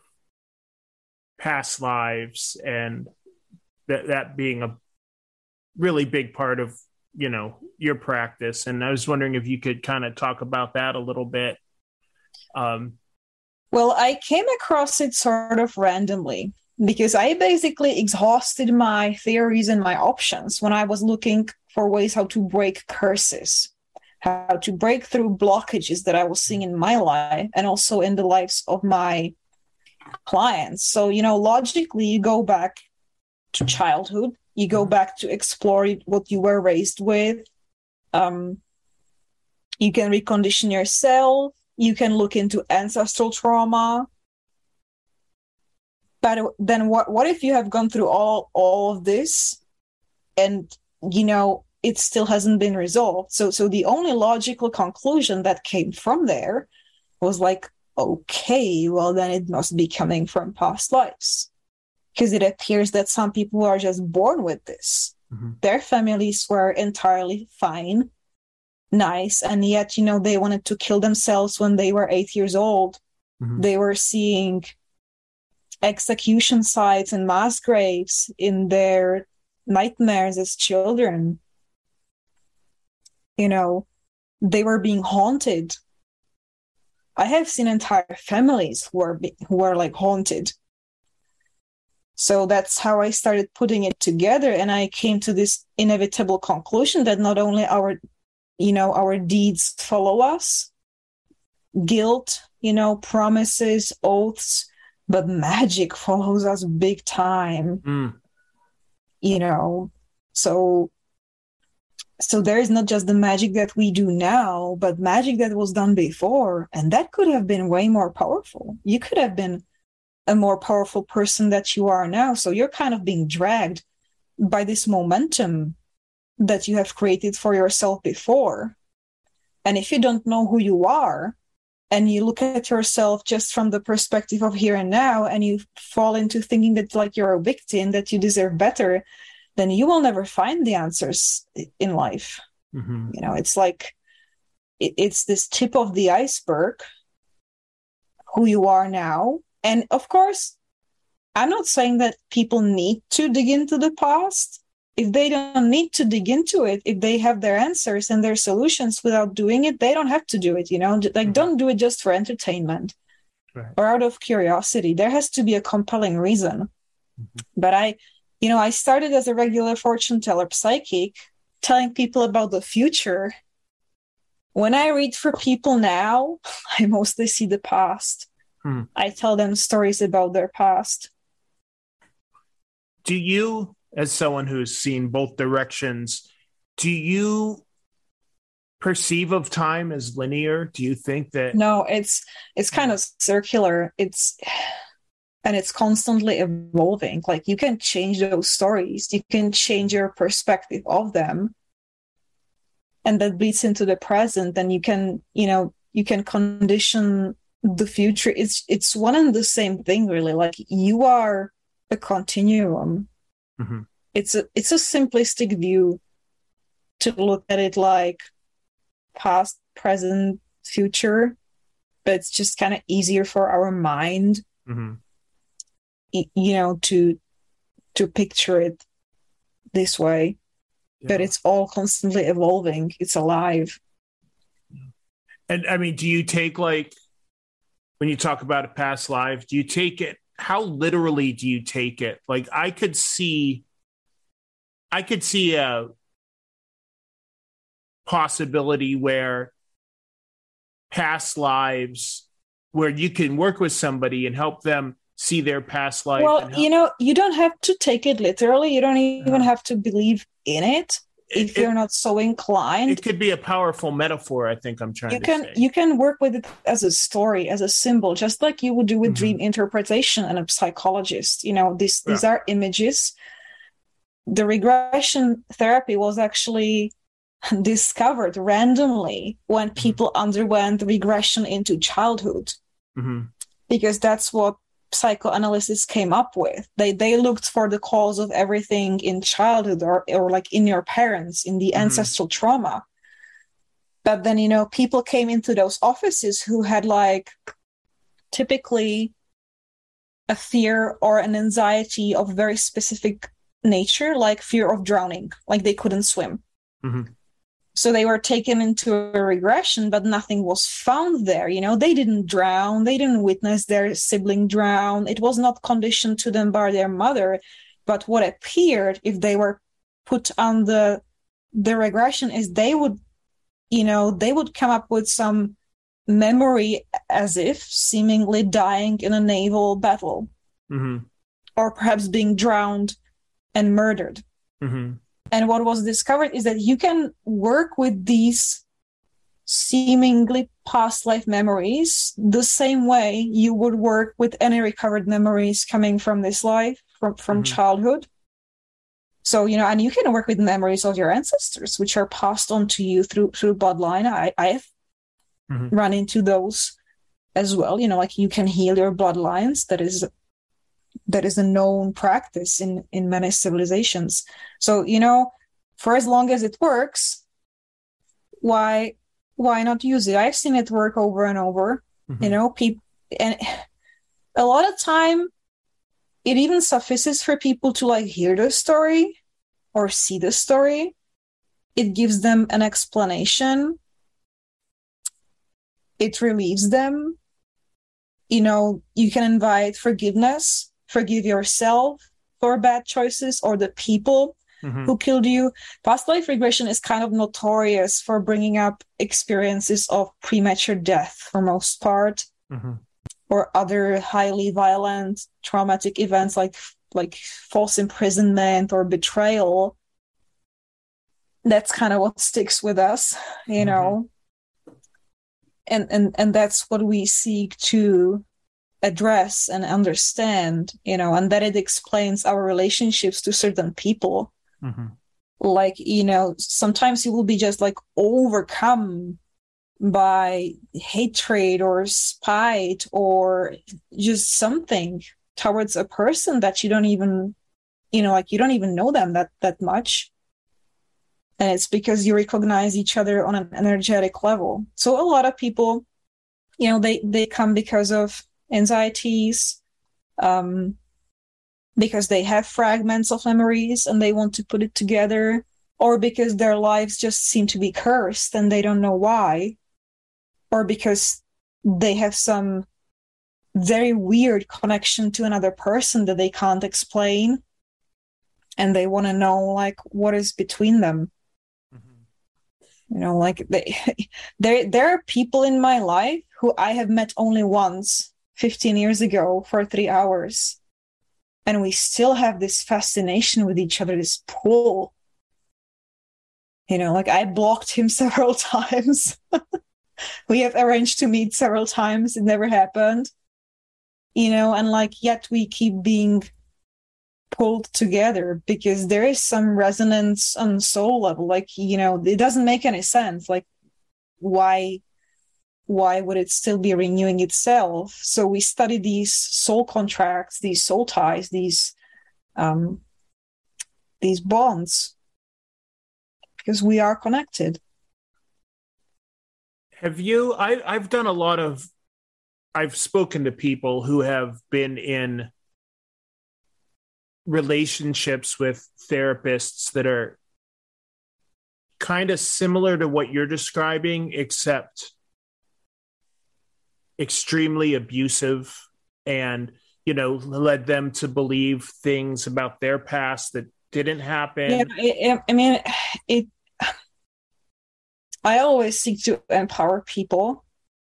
past lives, and that that being a really big part of, you know, your practice. And I was wondering if you could kind of talk about that a little bit. Um, well, I came across it sort of randomly because I basically exhausted my theories and my options when I was looking for ways how to break curses, how to break through blockages that I was seeing in my life and also in the lives of my clients. So, you know, logically, you go back to childhood, you go back to explore what you were raised with. Um, you can recondition yourself. You can look into ancestral trauma. But then what, what if you have gone through all, all of this and, you know, it still hasn't been resolved? So, so the only logical conclusion that came from there was like, okay, well, then it must be coming from past lives. Because it appears that some people are just born with this. Mm-hmm. Their families were entirely fine, nice, and yet, you know, they wanted to kill themselves when they were eight years old. Mm-hmm. They were seeing execution sites and mass graves in their nightmares as children. You know, they were being haunted. I have seen entire families who are who are like haunted. So that's how I started putting it together, and I came to this inevitable conclusion that not only our, you know, our deeds follow us, guilt, you know, promises, oaths, but magic follows us big time. Mm. You know, so so there is not just the magic that we do now, but magic that was done before, and that could have been way more powerful. You could have been a more powerful person that you are now. So you're kind of being dragged by this momentum that you have created for yourself before. And if you don't know who you are, and you look at yourself just from the perspective of here and now, and you fall into thinking that like you're a victim, that you deserve better, then you will never find the answers in life. Mm-hmm. You know, it's like, it, it's this tip of the iceberg, who you are now. And of course, I'm not saying that people need to dig into the past. If they don't need to dig into it, if they have their answers and their solutions without doing it, they don't have to do it, you know? Like, mm-hmm. Don't do it just for entertainment, right, or out of curiosity. There has to be a compelling reason. Mm-hmm. But I, you know, I started as a regular fortune teller psychic, telling people about the future. When I read for people now, I mostly see the past. Hmm. I tell them stories about their past. do you, as someone who's seen both directions, do you perceive of time as linear? Do you think that? No, it's it's kind of circular. It's and it's constantly evolving. Like, you can change those stories, you can change your perspective of them, and that bleeds into the present. And you can, you know, you can condition the future. It's it's one and the same thing, really. Like, you are a continuum. Mm-hmm. It's a it's a simplistic view to look at it like past, present, future, but it's just kind of easier for our mind, mm-hmm. y- you know, to to picture it this way. Yeah. But it's all constantly evolving. It's alive. And I mean, do you take, like, when you talk about a past life, do you take it, how literally do you take it? Like, I could see, I could see a possibility where past lives, where you can work with somebody and help them see their past life. Well, you know, you don't have to take it literally. You don't even uh, have to believe in it if it, you're not so inclined. It could be a powerful metaphor, I think I'm trying you to can, say. You can work with it as a story, as a symbol, just like you would do with mm-hmm. dream interpretation and a psychologist. You know, these, these yeah. are images. The regression therapy was actually discovered randomly when people mm-hmm. underwent regression into childhood, mm-hmm. because that's what psychoanalysis came up with. They they looked for the cause of everything in childhood, or or like in your parents, in the mm-hmm. ancestral trauma. But then, you know, people came into those offices who had, like, typically a fear or an anxiety of very specific nature, like fear of drowning, like they couldn't swim. Mm-hmm. So they were taken into a regression, but nothing was found there. You know, they didn't drown. They didn't witness their sibling drown. It was not conditioned to them by their mother. But what appeared, if they were put on the the regression, is they would, you know, they would come up with some memory as if seemingly dying in a naval battle, mm-hmm. or perhaps being drowned and murdered. Mm-hmm. And what was discovered is that you can work with these seemingly past life memories the same way you would work with any recovered memories coming from this life, from, from mm-hmm. childhood. So, you know, and you can work with memories of your ancestors, which are passed on to you through through bloodline. I, I've mm-hmm. run into those as well. You know, like, you can heal your bloodlines. That is that is a known practice in, in many civilizations. So, you know, for as long as it works, why why not use it? I've seen it work over and over. Mm-hmm. You know, people, and a lot of time it even suffices for people to, like, hear the story or see the story. It gives them an explanation. It relieves them. You know, you can invite forgiveness. Forgive yourself for bad choices or the people mm-hmm. who killed you. Past life regression is kind of notorious for bringing up experiences of premature death for most part, mm-hmm. or other highly violent, traumatic events like like false imprisonment or betrayal. That's kind of what sticks with us, you mm-hmm. know. And and and that's what we seek to address and understand, you know, and that it explains our relationships to certain people. Mm-hmm. Like, you know, sometimes you will be just, like, overcome by hatred or spite or just something towards a person that you don't even, you know, like, you don't even know them that, that much. And it's because you recognize each other on an energetic level. So a lot of people, you know, they, they come because of anxieties, um, because they have fragments of memories and they want to put it together, or because their lives just seem to be cursed and they don't know why, or because they have some very weird connection to another person that they can't explain, and they want to know, like, what is between them. Mm-hmm. You know, like, they, there, there are people in my life who I have met only once, fifteen years ago, for three hours. and we still have this fascination with each other, this pull. You know, like I blocked him several times. We have arranged to meet several times. It never happened. You know, and like, yet we keep being pulled together because there is some resonance on soul level. Like, you know, it doesn't make any sense. Like, why, why would it still be renewing itself? So we study these soul contracts, these soul ties, these, um, these bonds, because we are connected. Have you, I, I've done a lot of, I've spoken to people who have been in relationships with therapists that are kind of similar to what you're describing, except extremely abusive, and, you know, led them to believe things about their past that didn't happen. Yeah, it, I mean, it. I always seek to empower people,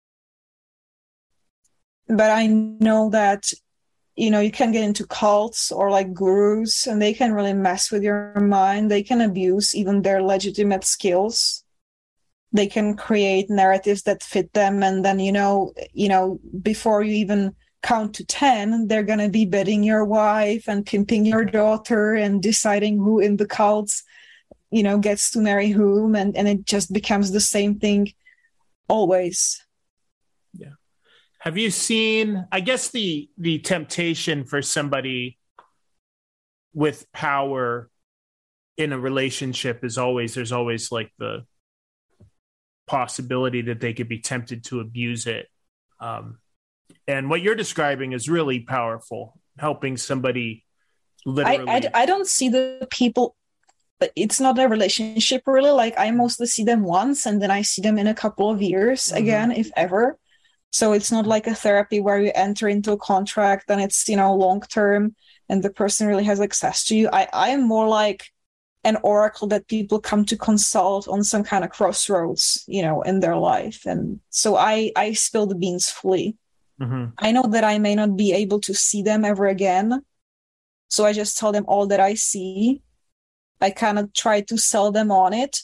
but I know that, you know, you can get into cults or like gurus, and they can really mess with your mind. They can abuse even their legitimate skills. They can create narratives that fit them, and then, you know, you know, before you even count to ten, they're gonna be bedding your wife and pimping your daughter and deciding who in the cults, you know, gets to marry whom, and, and it just becomes the same thing always. Yeah. Have you seen, I guess the the temptation for somebody with power in a relationship is always, there's always like the possibility that they could be tempted to abuse it. Um, and what you're describing is really powerful, helping somebody literally. I, I, I don't see the people, it's not a relationship really. Like I mostly see them once, and then I see them in a couple of years mm-hmm. again, if ever. So it's not like a therapy where you enter into a contract and it's, you know, long term and the person really has access to you. I, I am more like an oracle that people come to consult on some kind of crossroads, you know, in their life. And so I, I spill the beans fully. Mm-hmm. I know that I may not be able to see them ever again. So I just tell them all that I see. I kind of try to sell them on it.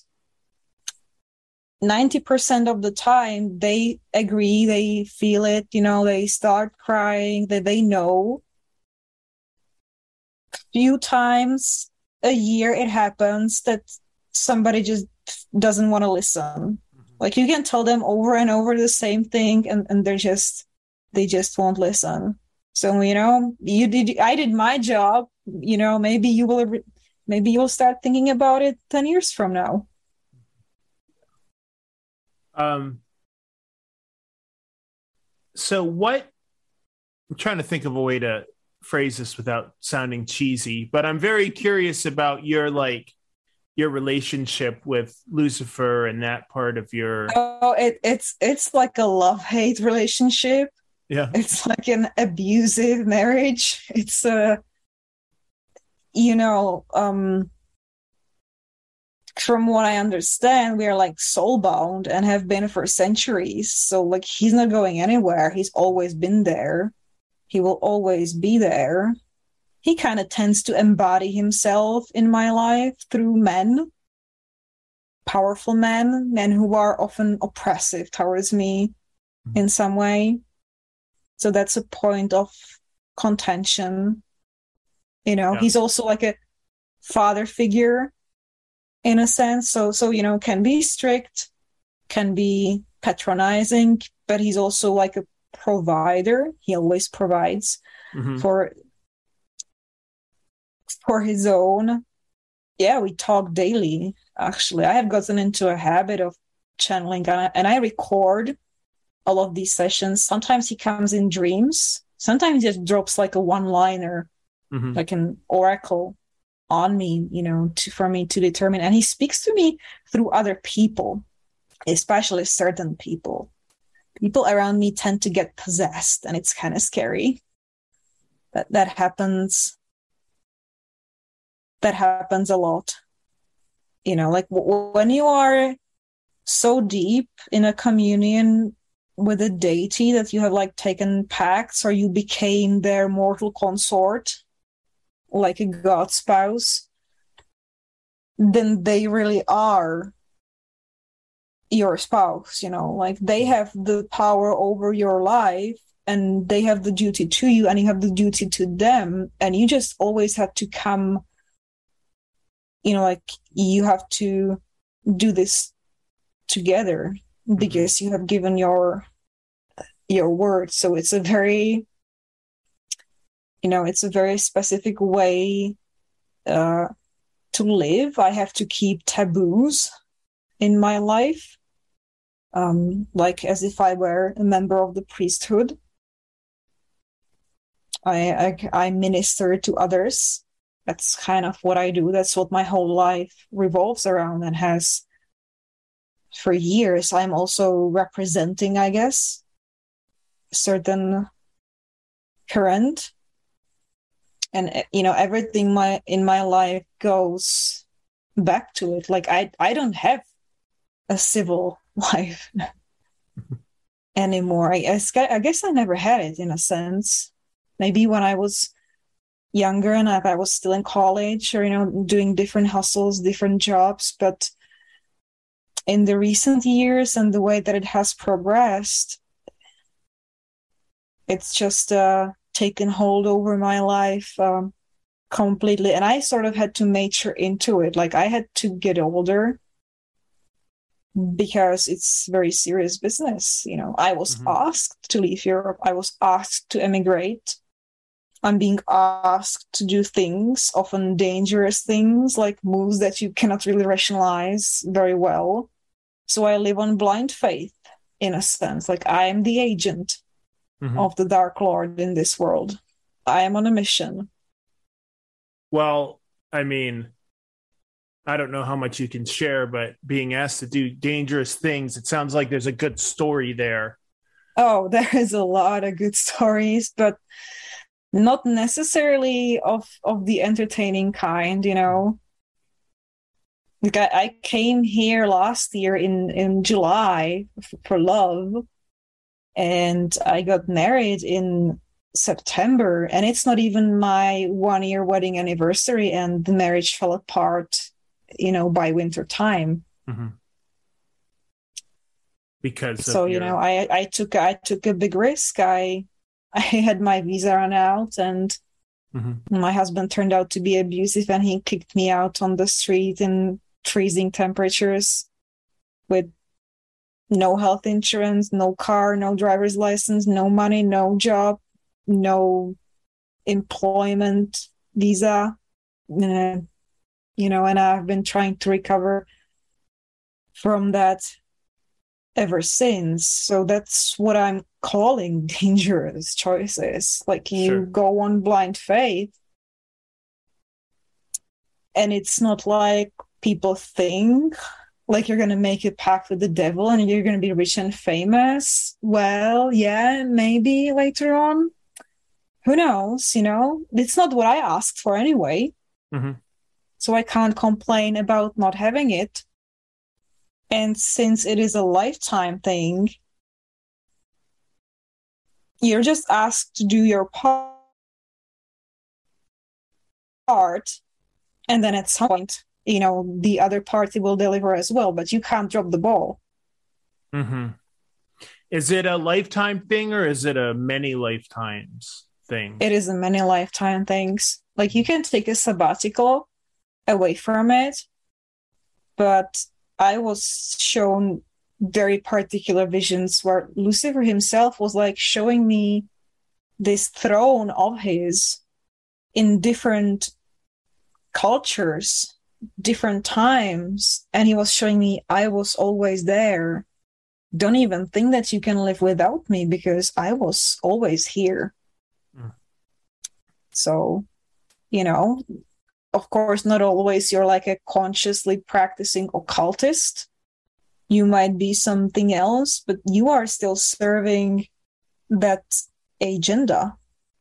ninety percent of the time they agree, they feel it, you know, they start crying, that they know. Few times a year it happens that somebody just doesn't want to listen. Mm-hmm. Like you can tell them over and over the same thing, and, and they're just, they just won't listen. So, you know, you did, I did my job, you know, maybe you will, maybe you'll start thinking about it ten years from now. Um, so what, I'm trying to think of a way to phrase this without sounding cheesy, but I'm very curious about your, like, your relationship with Lucifer and that part of your. Oh, it, it's, it's like a love-hate relationship. Yeah. It's like an abusive marriage. It's a, you know, um, from what I understand, we are like soul-bound and have been for centuries. So like he's not going anywhere. He's always been there. He will always be there. He kind of tends to embody himself in my life through men, powerful men, men who are often oppressive towards me in some way. So that's a point of contention. You know, yeah. He's also like a father figure in a sense. So, so, you know, can be strict, can be patronizing, but he's also like a provider. He always provides mm-hmm. for, for his own. Yeah, we talk daily, actually. I have gotten into a habit of channeling, and I, and I record all of these sessions. Sometimes he comes in dreams. Sometimes he just drops like a one-liner, mm-hmm. like an oracle on me, you know, to, for me to determine. And he speaks to me through other people, especially certain people. People around me tend to get possessed, and it's kind of scary. That that happens. That happens a lot. You know, like w- when you are so deep in a communion with a deity that you have like taken pacts, or you became their mortal consort, like a God spouse, then they really are your spouse, you know, like they have the power over your life and they have the duty to you and you have the duty to them. And you just always have to come, you know, like you have to do this together because mm-hmm. you have given your your word. So it's a very, you know, it's a very specific way uh, to live. I have to keep taboos in my life, um, like as if I were a member of the priesthood. I, I, I minister to others. That's kind of what I do. That's what my whole life revolves around and has for years. I'm also representing, I guess, certain current, and you know, everything my in my life goes back to it. Like I I don't have a civil life anymore. I guess, I guess I never had it in a sense. Maybe when I was younger and I was still in college or, you know, doing different hustles, different jobs. But in the recent years and the way that it has progressed, it's just uh, taken hold over my life um, completely. And I sort of had to mature into it. Like I had to get older because it's very serious business. You know, I was mm-hmm. asked to leave Europe. I was asked to emigrate. I'm being asked to do things, often dangerous things, like moves that you cannot really rationalize very well. So I live on blind faith, in a sense. Like I am the agent mm-hmm. of the Dark Lord in this world. I am on a mission. Well, I mean, I don't know how much you can share, but being asked to do dangerous things, it sounds like there's a good story there. Oh, there is a lot of good stories, but not necessarily of, of the entertaining kind, you know. Like I, I came here last year in, in July f- for love, and I got married in September, and it's not even my one-year wedding anniversary, and the marriage fell apart, you know, by winter time. Mm-hmm. Because so your... you know, I I took I took a big risk. I I had my visa run out, and mm-hmm. my husband turned out to be abusive, and he kicked me out on the street in freezing temperatures with no health insurance, no car, no driver's license, no money, no job, no employment visa. Uh, you know, and I've been trying to recover from that ever since. So that's what I'm calling dangerous choices. Like you sure. go on blind faith, and it's not like people think, like you're going to make a pact with the devil and you're going to be rich and famous. Well, yeah, maybe later on. Who knows, you know? It's not what I asked for anyway. Mm-hmm. So I can't complain about not having it. And since it is a lifetime thing, you're just asked to do your part, and then at some point, you know, the other party will deliver as well, but you can't drop the ball. Mm-hmm. Is it a lifetime thing or is it a many lifetimes thing? It is a many lifetime things. Like you can take a sabbatical away from it, but I was shown very particular visions where Lucifer himself was like showing me this throne of his in different cultures, different times, and he was showing me I was always there. Don't even think that you can live without me because I was always here. Mm. So, you know, of course, not always you're like a consciously practicing occultist. You might be something else, but you are still serving that agenda.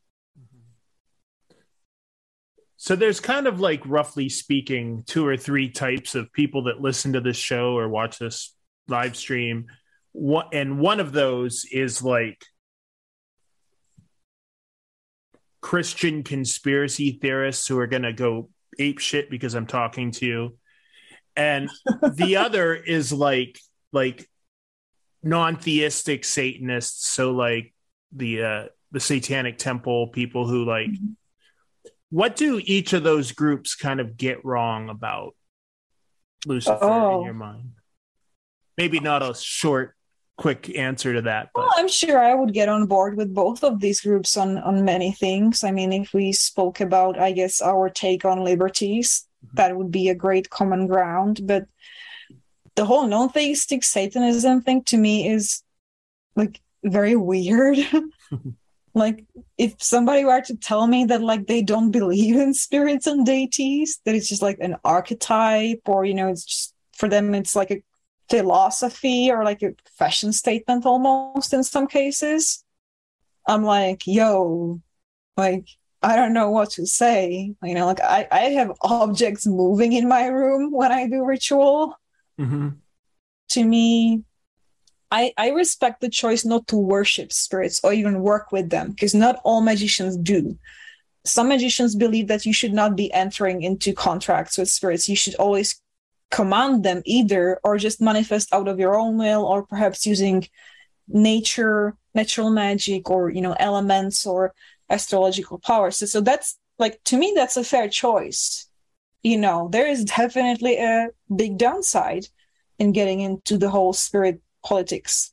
So there's kind of like, roughly speaking, two or three types of people that listen to this show or watch this live stream. And one of those is like Christian conspiracy theorists who are going to go ape shit because I'm talking to you. And the other is like, like non-theistic Satanists. So like the, uh, the Satanic Temple people who like, mm-hmm. What do each of those groups kind of get wrong about Lucifer oh. in your mind? Maybe not a short, quick answer to that. But. Well, I'm sure I would get on board with both of these groups on, on many things. I mean, if we spoke about, I guess, our take on liberties, mm-hmm. that would be a great common ground. But the whole non-theistic Satanism thing to me is like very weird. Like, if somebody were to tell me that, like, they don't believe in spirits and deities, that it's just like an archetype, or, you know, it's just, for them, it's like a philosophy or like a fashion statement almost in some cases, I'm like, yo, like, I don't know what to say. You know, like, I, I have objects moving in my room when I do ritual. Mm-hmm. To me, I, I respect the choice not to worship spirits or even work with them, because not all magicians do. Some magicians believe that you should not be entering into contracts with spirits. You should always command them either, or just manifest out of your own will, or perhaps using nature, natural magic, or, you know, elements or astrological powers. So, so that's like, to me, that's a fair choice. You know, there is definitely a big downside in getting into the whole spirit politics.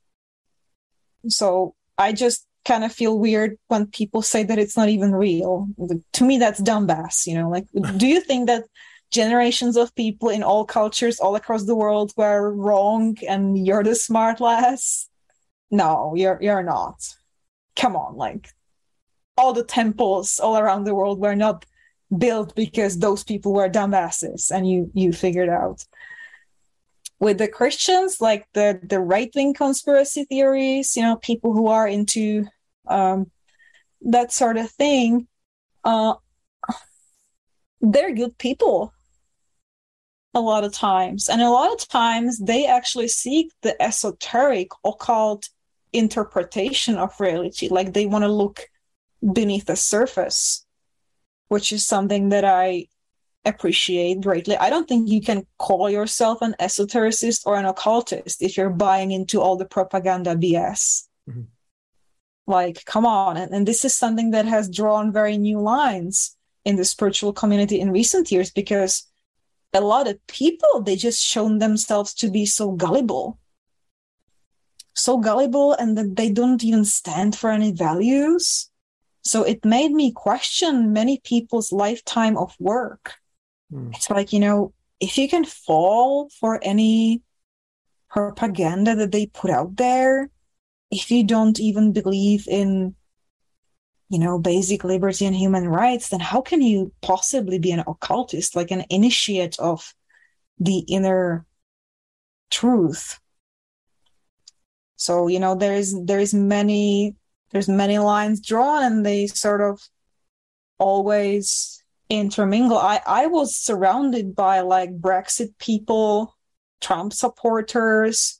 So I just kind of feel weird when people say that it's not even real. To me, that's dumbass, you know, like, do you think that generations of people in all cultures all across the world were wrong and you're the smart lass? No, you're you're not. Come on, like, all the temples all around the world were not built because those people were dumbasses and you you figured out. With the Christians, like the, the right-wing conspiracy theories, you know, people who are into um, that sort of thing, uh, they're good people a lot of times. And a lot of times they actually seek the esoteric, occult interpretation of reality. Like, they want to look beneath the surface, which is something that I appreciate greatly. I don't think you can call yourself an esotericist or an occultist if you're buying into all the propaganda B S. Mm-hmm. Like, come on. And, and this is something that has drawn very new lines in the spiritual community in recent years, because a lot of people, they just shown themselves to be so gullible. So gullible, and that they don't even stand for any values. So it made me question many people's lifetime of work. It's like, you know, if you can fall for any propaganda that they put out there, if you don't even believe in, you know, basic liberty and human rights, then how can you possibly be an occultist, like an initiate of the inner truth? So, you know, there's there's many there's many lines drawn, and they sort of always intermingle. I, I was surrounded by like Brexit people, Trump supporters,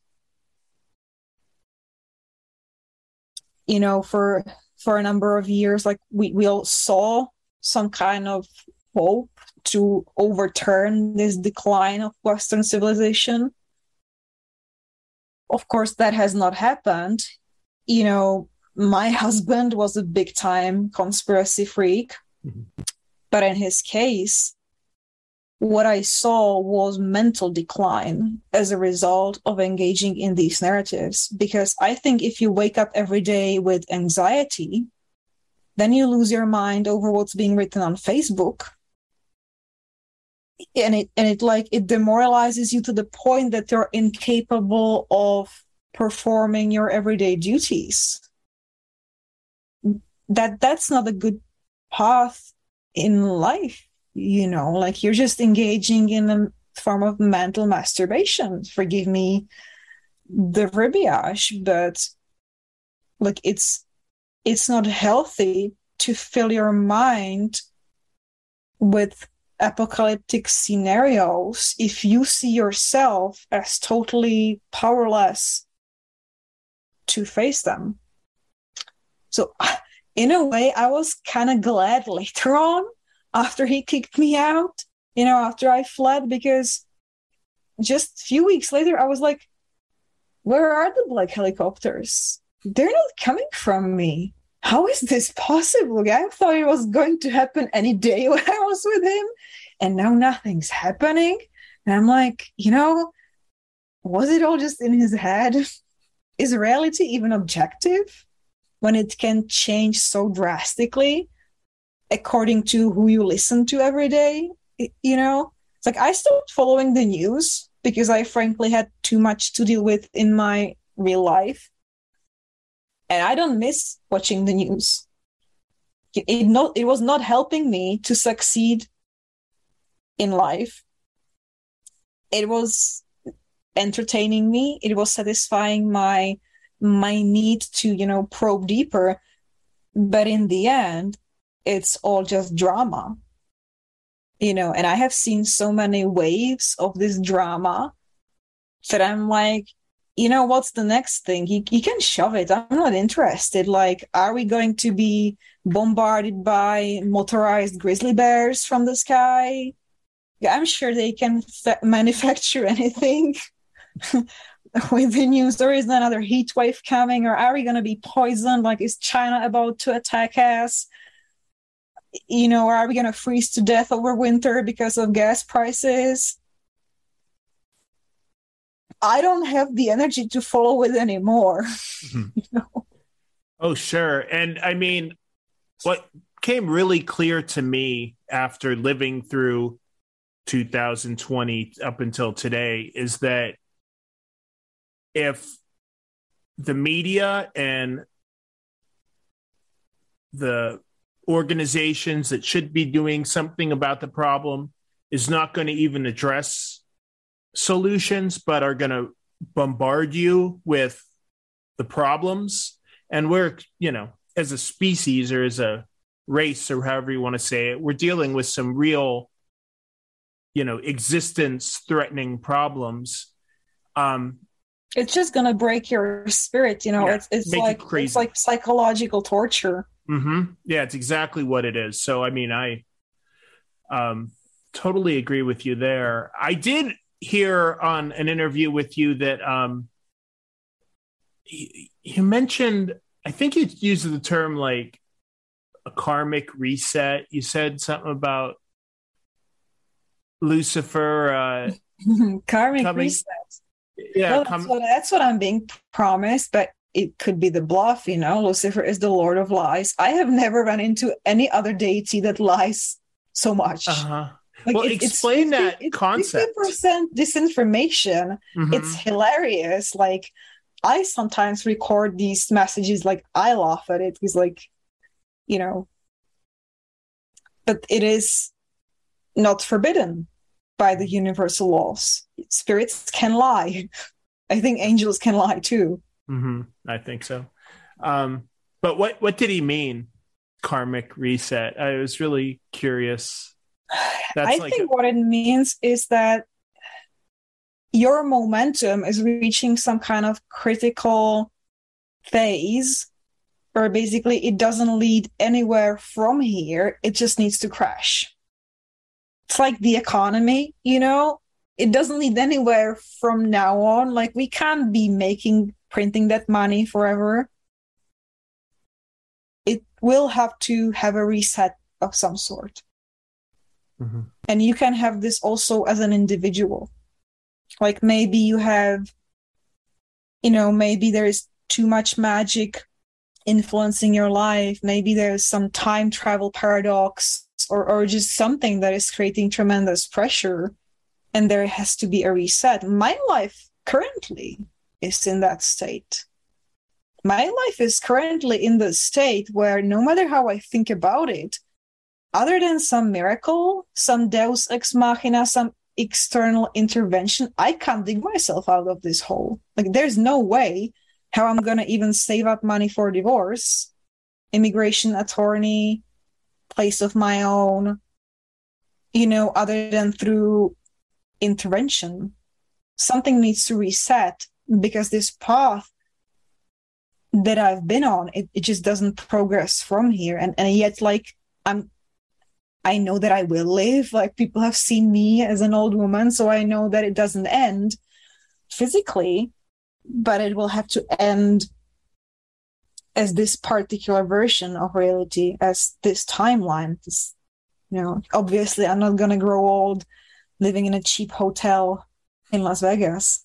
you know, for for a number of years. Like, we, we all saw some kind of hope to overturn this decline of Western civilization. Of course, that has not happened. You know, my husband was a big time conspiracy freak. Mm-hmm. But in his case, what I saw was mental decline as a result of engaging in these narratives. Because I think if you wake up every day with anxiety, then you lose your mind over what's being written on Facebook. And it and it like it demoralizes you to the point that you're incapable of performing your everyday duties. That that's not a good path in life, you know, like, you're just engaging in a form of mental masturbation. Forgive me the verbiage, but like, it's it's not healthy to fill your mind with apocalyptic scenarios if you see yourself as totally powerless to face them. So in a way, I was kind of glad later on after he kicked me out, you know, after I fled, because just a few weeks later, I was like, where are the black helicopters? They're not coming from me. How is this possible? I thought it was going to happen any day when I was with him, and now nothing's happening. And I'm like, you know, was it all just in his head? Is reality even objective when it can change so drastically according to who you listen to every day? You know, it's like I stopped following the news because I frankly had too much to deal with in my real life. And I don't miss watching the news. It, it, not, it was not helping me to succeed in life. It was entertaining me. It was satisfying my my need to, you know, probe deeper. But in the end, it's all just drama. You know, and I have seen so many waves of this drama that I'm like, you know, what's the next thing? You, you can shove it. I'm not interested. Like, are we going to be bombarded by motorized grizzly bears from the sky? Yeah, I'm sure they can fa- manufacture anything with the news. There is another heat wave coming, or are we going to be poisoned? Like, is China about to attack us? You know, or are we going to freeze to death over winter because of gas prices? I don't have the energy to follow it anymore. Mm-hmm. You know? Oh, sure. And I mean, what came really clear to me after living through two thousand twenty up until today is that if the media and the organizations that should be doing something about the problem is not going to even address solutions, but are going to bombard you with the problems. And we're, you know, as a species or as a race or however you want to say it, we're dealing with some real, you know, existence threatening problems. Um, it's just going to break your spirit. You know, yeah, it's, it's like, it's like psychological torture. Mm-hmm. Yeah, it's exactly what it is. So, I mean, I um, totally agree with you there. I did hear on an interview with you that um, you mentioned, I think you used the term like a karmic reset. You said something about Lucifer. Uh, karmic coming, reset. Yeah, well, that's, com- what, that's what I'm being promised, but it could be the bluff, you know. Lucifer is the Lord of lies. I have never run into any other deity that lies so much. Uh-huh. Like well, it, explain it's fifty, that it's concept. fifty percent disinformation. Mm-hmm. It's hilarious. Like, I sometimes record these messages, like, I laugh at it. It's like, you know, but it is not forbidden by the universal laws. Spirits can lie. I think angels can lie too. Mm-hmm. I think so. Um, but what, what did he mean? Karmic reset. I was really curious. That's I like think a- what it means is that your momentum is reaching some kind of critical phase where basically it doesn't lead anywhere from here. It just needs to crash. It's like the economy, you know, it doesn't lead anywhere from now on. Like, we can't be making, printing that money forever. It will have to have a reset of some sort. Mm-hmm. And you can have this also as an individual. Like, maybe you have, you know, maybe there is too much magic influencing your life. Maybe there's some time travel paradox or, or just something that is creating tremendous pressure. And there has to be a reset. My life currently is in that state. My life is currently in the state where no matter how I think about it, other than some miracle, some deus ex machina, some external intervention, I can't dig myself out of this hole. Like, there's no way how I'm going to even save up money for divorce, immigration attorney, place of my own, you know, other than through intervention. Something needs to reset because this path that I've been on, it, it just doesn't progress from here. And and yet, like, I'm I know that I will live. Like, people have seen me as an old woman, so I know that it doesn't end physically, but it will have to end as this particular version of reality, as this timeline. This, you know, obviously I'm not gonna grow old living in a cheap hotel in Las Vegas.